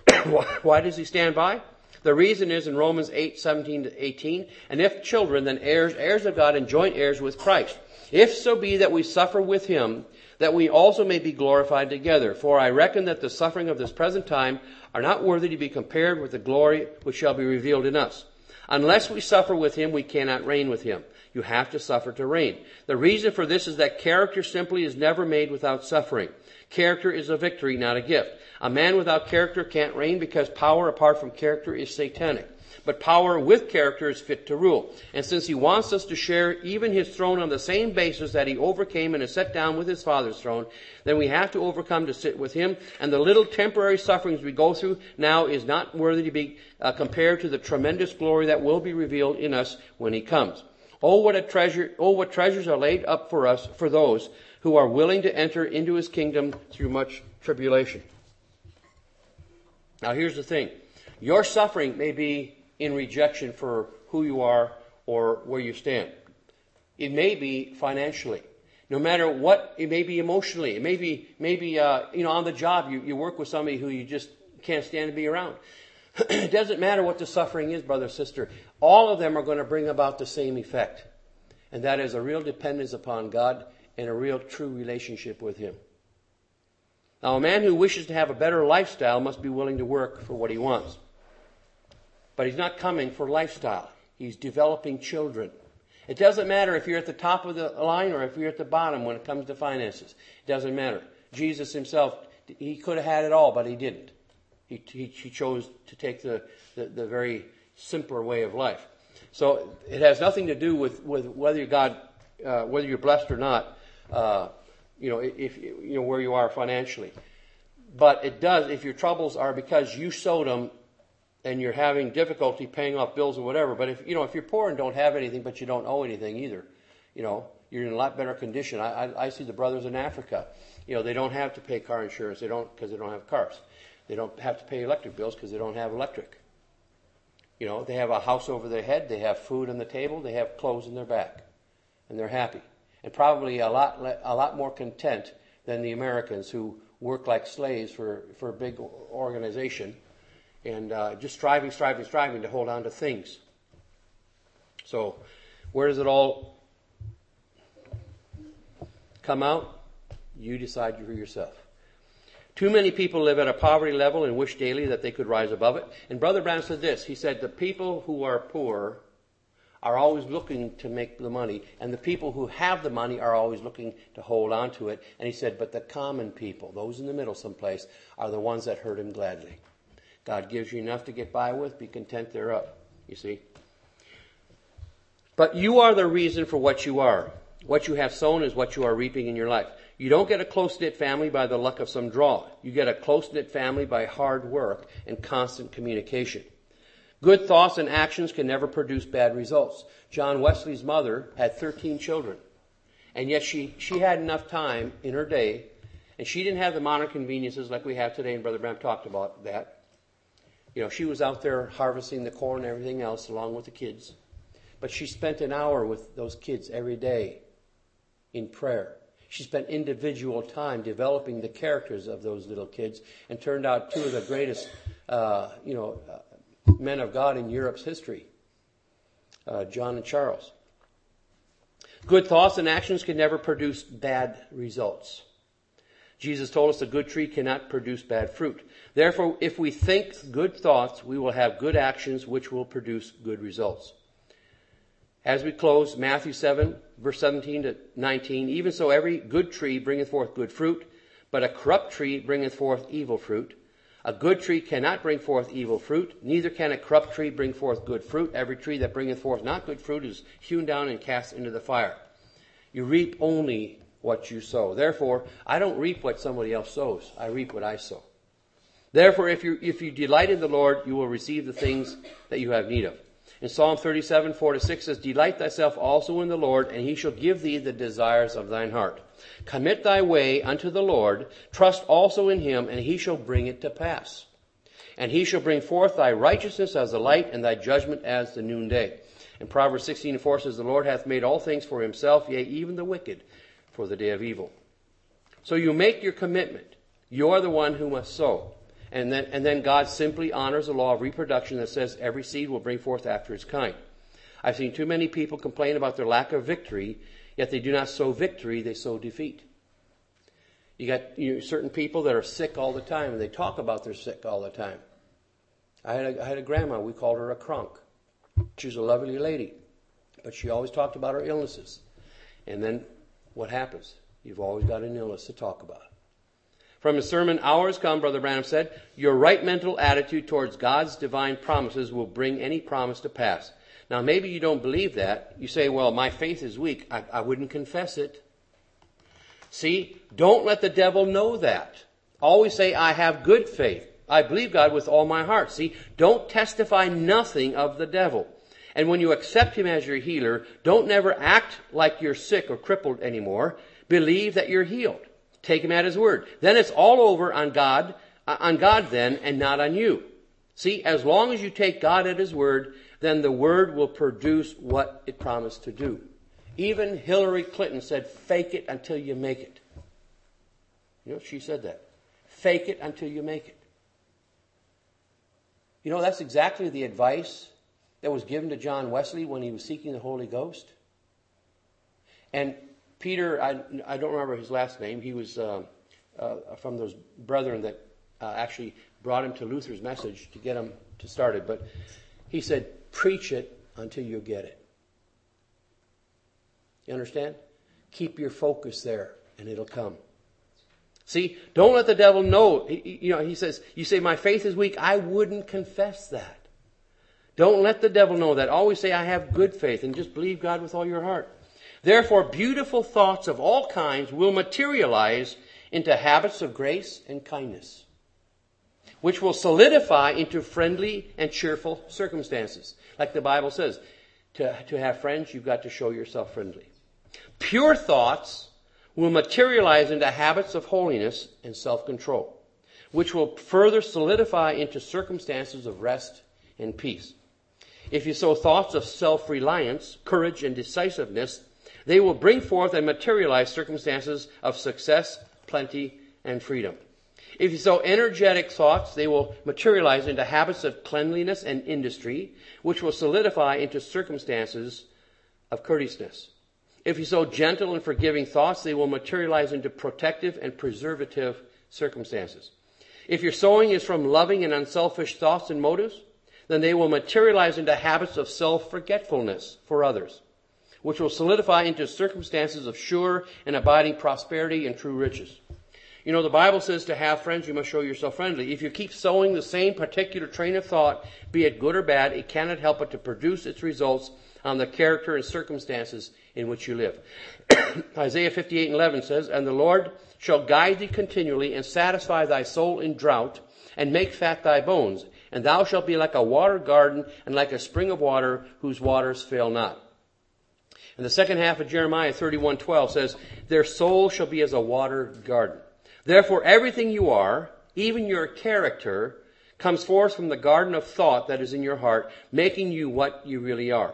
Why does he stand by? The reason is in Romans eight, seventeen to eighteen, and if children, then heirs, heirs of God, and joint heirs with Christ. If so be that we suffer with him, that we also may be glorified together. For I reckon that the suffering of this present time are not worthy to be compared with the glory which shall be revealed in us. Unless we suffer with him, we cannot reign with him. You have to suffer to reign. The reason for this is that character simply is never made without suffering. Character is a victory, not a gift. A man without character can't reign because power apart from character is satanic. But power with character is fit to rule. And since he wants us to share even his throne on the same basis that he overcame and is set down with his Father's throne, then we have to overcome to sit with him. And the little temporary sufferings we go through now is not worthy to be uh, compared to the tremendous glory that will be revealed in us when he comes. Oh, what a treasure! Oh, what treasures are laid up for us, for those who are willing to enter into his kingdom through much tribulation. Now, here's the thing. Your suffering may be in rejection for who you are or where you stand. It may be financially. No matter what, it may be emotionally. It may be, maybe, uh, you know, on the job, you, you work with somebody who you just can't stand to be around. It doesn't matter what the suffering is, brother, sister. All of them are going to bring about the same effect. And that is a real dependence upon God and a real true relationship with him. Now, a man who wishes to have a better lifestyle must be willing to work for what he wants. But he's not coming for lifestyle. He's developing children. It doesn't matter if you're at the top of the line or if you're at the bottom when it comes to finances. It doesn't matter. Jesus himself, he could have had it all, but he didn't. He, he, he chose to take the, the, the very simpler way of life. So it has nothing to do with, with whether you God, uh, whether you're blessed or not, uh, you know, if you know where you are financially. But it does if your troubles are because you sowed them and you're having difficulty paying off bills or whatever. But if you know if you're poor and don't have anything, but you don't owe anything either, you know, you're in a lot better condition. I, I, I see the brothers in Africa. You know, they don't have to pay car insurance. They don't because they don't have cars. They don't have to pay electric bills because they don't have electric. You know, they have a house over their head. They have food on the table. They have clothes in their back, and they're happy, and probably a lot a lot more content than the Americans who work like slaves for for a big organization. And uh, just striving, striving, striving to hold on to things. So, where does it all come out? You decide for yourself. Too many people live at a poverty level and wish daily that they could rise above it. And Brother Brown said this. He said, the people who are poor are always looking to make the money. And the people who have the money are always looking to hold on to it. And he said, but the common people, those in the middle someplace, are the ones that hurt him gladly. God gives you enough to get by with. Be content thereof, you see. But you are the reason for what you are. What you have sown is what you are reaping in your life. You don't get a close-knit family by the luck of some draw. You get a close-knit family by hard work and constant communication. Good thoughts and actions can never produce bad results. John Wesley's mother had thirteen children. And yet she, she had enough time in her day, and she didn't have the modern conveniences like we have today, and Brother Bram talked about that. You know, she was out there harvesting the corn and everything else along with the kids. But she spent an hour with those kids every day in prayer. She spent individual time developing the characters of those little kids and turned out two of the greatest, uh, you know, uh, men of God in Europe's history, uh, John and Charles. Good thoughts and actions can never produce bad results. Jesus told us a good tree cannot produce bad fruit. Therefore, if we think good thoughts, we will have good actions which will produce good results. As we close, Matthew seven, verse seventeen to nineteen, even so every good tree bringeth forth good fruit, but a corrupt tree bringeth forth evil fruit. A good tree cannot bring forth evil fruit, neither can a corrupt tree bring forth good fruit. Every tree that bringeth forth not good fruit is hewn down and cast into the fire. You reap only what you sow. Therefore, I don't reap what somebody else sows. I reap what I sow. Therefore, if you if you delight in the Lord, you will receive the things that you have need of. In Psalm thirty-seven, four to six says, Delight thyself also in the Lord, and he shall give thee the desires of thine heart. Commit thy way unto the Lord, trust also in him, and he shall bring it to pass. And he shall bring forth thy righteousness as the light, and thy judgment as the noonday. And Proverbs sixteen and four says, The Lord hath made all things for himself, yea, even the wicked, for the day of evil. So you make your commitment. You are the one who must sow. And then, and then God simply honors the law of reproduction that says every seed will bring forth after its kind. I've seen too many people complain about their lack of victory, yet they do not sow victory, they sow defeat. You got you know, certain people that are sick all the time, and they talk about their sick all the time. I had a, I had a grandma, we called her a crunk. She was a lovely lady, but she always talked about her illnesses. And then what happens? You've always got an illness to talk about. From his sermon, Hours Come, Brother Branham said, your right mental attitude towards God's divine promises will bring any promise to pass. Now, maybe you don't believe that. You say, well, my faith is weak. I, I wouldn't confess it. See, don't let the devil know that. Always say, I have good faith. I believe God with all my heart. See, don't testify nothing of the devil. And when you accept him as your healer, don't never act like you're sick or crippled anymore. Believe that you're healed. Take him at his word. Then it's all over on God, uh, on God then, and not on you. See, as long as you take God at his word, then the word will produce what it promised to do. Even Hillary Clinton said, fake it until you make it. You know, she said that. Fake it until you make it. You know, that's exactly the advice that was given to John Wesley when he was seeking the Holy Ghost. And Peter, I, I don't remember his last name. He was uh, uh, from those brethren that uh, actually brought him to Luther's message to get him to start it. But he said, preach it until you get it. You understand? Keep your focus there, and it'll come. See, don't let the devil know. He, you know, he says, you say, my faith is weak. I wouldn't confess that. Don't let the devil know that. Always say, I have good faith, and just believe God with all your heart. Therefore, beautiful thoughts of all kinds will materialize into habits of grace and kindness, which will solidify into friendly and cheerful circumstances. Like the Bible says, to, to have friends, you've got to show yourself friendly. Pure thoughts will materialize into habits of holiness and self-control, which will further solidify into circumstances of rest and peace. If you sow thoughts of self-reliance, courage, and decisiveness, they will bring forth and materialize circumstances of success, plenty, and freedom. If you sow energetic thoughts, they will materialize into habits of cleanliness and industry, which will solidify into circumstances of courteousness. If you sow gentle and forgiving thoughts, they will materialize into protective and preservative circumstances. If your sowing is from loving and unselfish thoughts and motives, then they will materialize into habits of self-forgetfulness for others, which will solidify into circumstances of sure and abiding prosperity and true riches. You know, the Bible says to have friends, you must show yourself friendly. If you keep sowing the same particular train of thought, be it good or bad, it cannot help but to produce its results on the character and circumstances in which you live. Isaiah fifty-eight and eleven says, and the Lord shall guide thee continually and satisfy thy soul in drought and make fat thy bones. And thou shalt be like a watered garden and like a spring of water whose waters fail not. And the second half of Jeremiah thirty-one twelve says, their soul shall be as a watered garden. Therefore, everything you are, even your character, comes forth from the garden of thought that is in your heart, making you what you really are.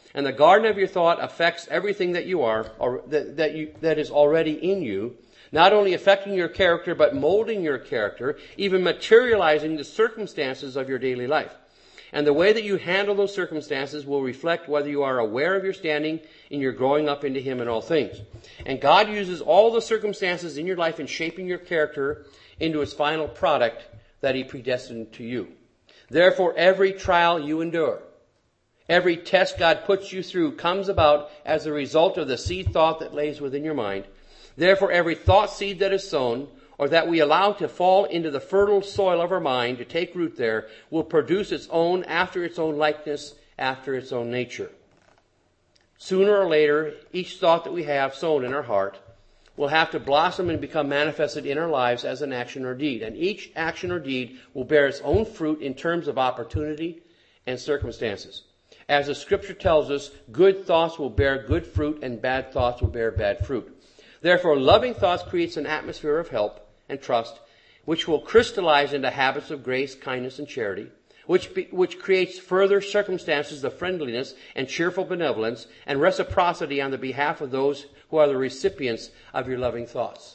And the garden of your thought affects everything that you are, or that, that, you, that is already in you, not only affecting your character, but molding your character, even materializing the circumstances of your daily life. And the way that you handle those circumstances will reflect whether you are aware of your standing in your growing up into Him in all things. And God uses all the circumstances in your life in shaping your character into His final product that He predestined to you. Therefore, every trial you endure, every test God puts you through comes about as a result of the seed thought that lays within your mind. Therefore, every thought seed that is sown, or that we allow to fall into the fertile soil of our mind to take root there, will produce its own after its own likeness, after its own nature. Sooner or later, each thought that we have sown in our heart will have to blossom and become manifested in our lives as an action or deed. And each action or deed will bear its own fruit in terms of opportunity and circumstances. As the Scripture tells us, good thoughts will bear good fruit and bad thoughts will bear bad fruit. Therefore, loving thoughts creates an atmosphere of help and trust, which will crystallize into habits of grace, kindness, and charity, which be, which creates further circumstances of friendliness and cheerful benevolence and reciprocity on the behalf of those who are the recipients of your loving thoughts.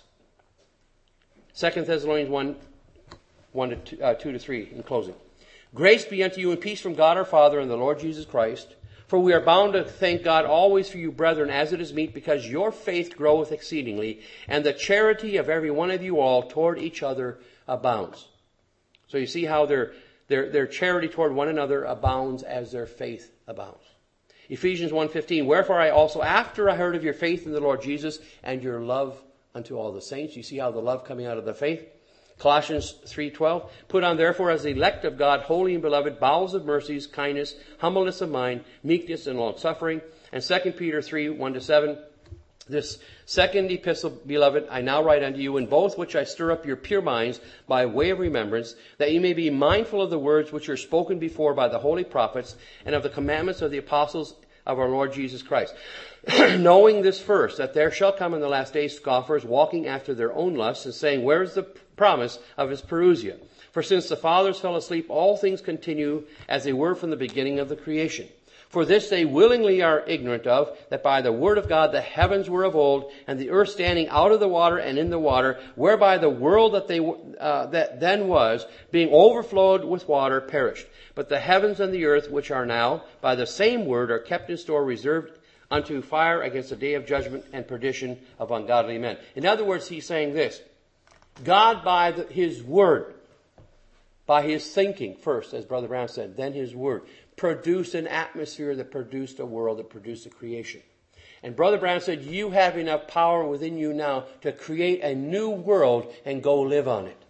Second Thessalonians one, one to two, uh, two to three, in closing. Grace be unto you and peace from God our Father and the Lord Jesus Christ. For we are bound to thank God always for you, brethren, as it is meet, because your faith groweth exceedingly, and the charity of every one of you all toward each other abounds. So you see how their, their, their charity toward one another abounds as their faith abounds. Ephesians one fifteen, wherefore I also, after I heard of your faith in the Lord Jesus and your love unto all the saints. You see how the love coming out of the faith? Colossians three twelve, put on therefore as the elect of God, holy and beloved, bowels of mercies, kindness, humbleness of mind, meekness, and long-suffering. And Second Peter three one to seven, this second epistle, beloved, I now write unto you, in both which I stir up your pure minds by way of remembrance, that you may be mindful of the words which are spoken before by the holy prophets, and of the commandments of the apostles of our Lord Jesus Christ. Knowing this first, that there shall come in the last days scoffers, walking after their own lusts, and saying, where is the promise of his parousia? For since the fathers fell asleep, all things continue as they were from the beginning of the creation. For this they willingly are ignorant of, that by the word of God the heavens were of old, and the earth standing out of the water and in the water, whereby the world that they uh, that then was, being overflowed with water, perished. But the heavens and the earth, which are now, by the same word, are kept in store, reserved unto fire against the day of judgment and perdition of ungodly men. In other words, he's saying this. God, by the, his word, by his thinking first, as Brother Brown said, then his word, produced an atmosphere that produced a world, that produced a creation. And Brother Brown said, you have enough power within you now to create a new world and go live on it.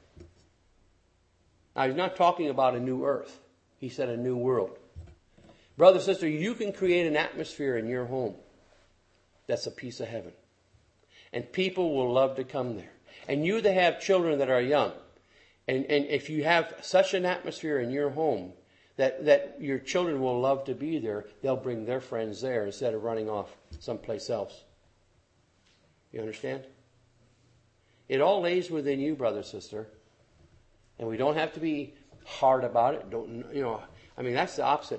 Now, he's not talking about a new earth. He said a new world. Brother, sister, you can create an atmosphere in your home that's a piece of heaven. And people will love to come there. And you that have children that are young, and, and if you have such an atmosphere in your home that, that your children will love to be there, they'll bring their friends there instead of running off someplace else. You understand? It all lays within you, brother, sister. And we don't have to be hard about it. Don't, you know, I mean, that's the opposite.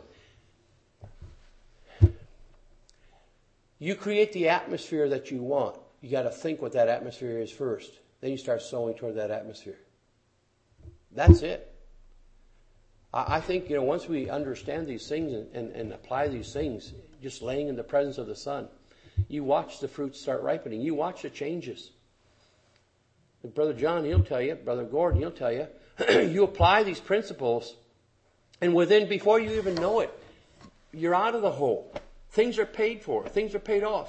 You create the atmosphere that you want. You got to think what that atmosphere is first. Then you start sowing toward that atmosphere. That's it. I, I think, you know, once we understand these things and, and, and apply these things, just laying in the presence of the sun, you watch the fruits start ripening. You watch the changes. And Brother John, he'll tell you, Brother Gordon, he'll tell you, you apply these principles, and within, before you even know it, you're out of the hole. Things are paid for. Things are paid off.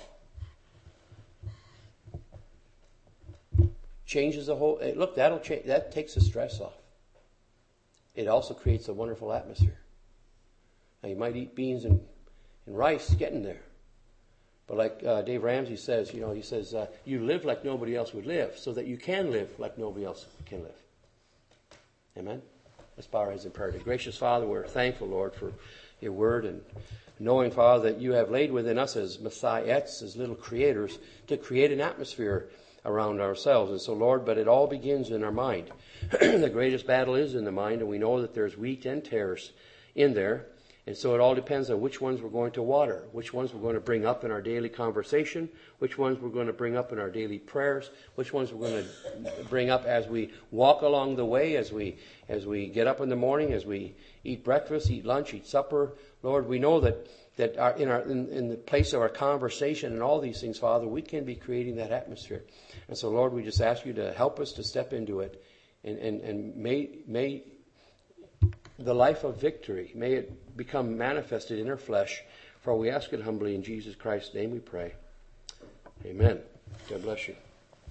Changes the whole. Look, that'll change. That takes the stress off. It also creates a wonderful atmosphere. Now you might eat beans and, and rice getting there, but like uh, Dave Ramsey says, you know, he says uh, you live like nobody else would live, so that you can live like nobody else can live. Amen. Let's bow our heads in prayer. Gracious Father, we're thankful, Lord, for your word, and knowing, Father, that you have laid within us as messiahs, as little creators, to create an atmosphere around ourselves. And so, Lord, but it all begins in our mind. The greatest battle is in the mind, and we know that there's wheat and tares in there. And so it all depends on which ones we're going to water, which ones we're going to bring up in our daily conversation, which ones we're going to bring up in our daily prayers, which ones we're going to bring up as we walk along the way, as we as we get up in the morning, as we eat breakfast, eat lunch, eat supper. Lord, we know that that our, in our in, in the place of our conversation and all these things, Father, we can be creating that atmosphere. And so, Lord, we just ask you to help us to step into it, and and, and may may the life of victory, may it become manifested in our flesh. For we ask it humbly in Jesus Christ's name we pray. Amen. God bless you.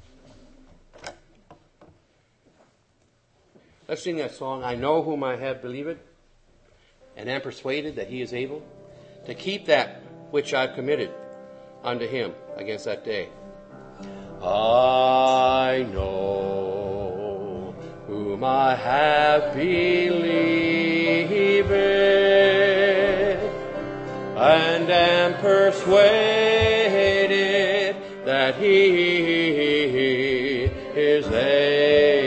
Let's sing that song, I know whom I have believed, and am persuaded that he is able to keep that which I've committed unto him against that day. I know whom I have believed, and am persuaded that he is able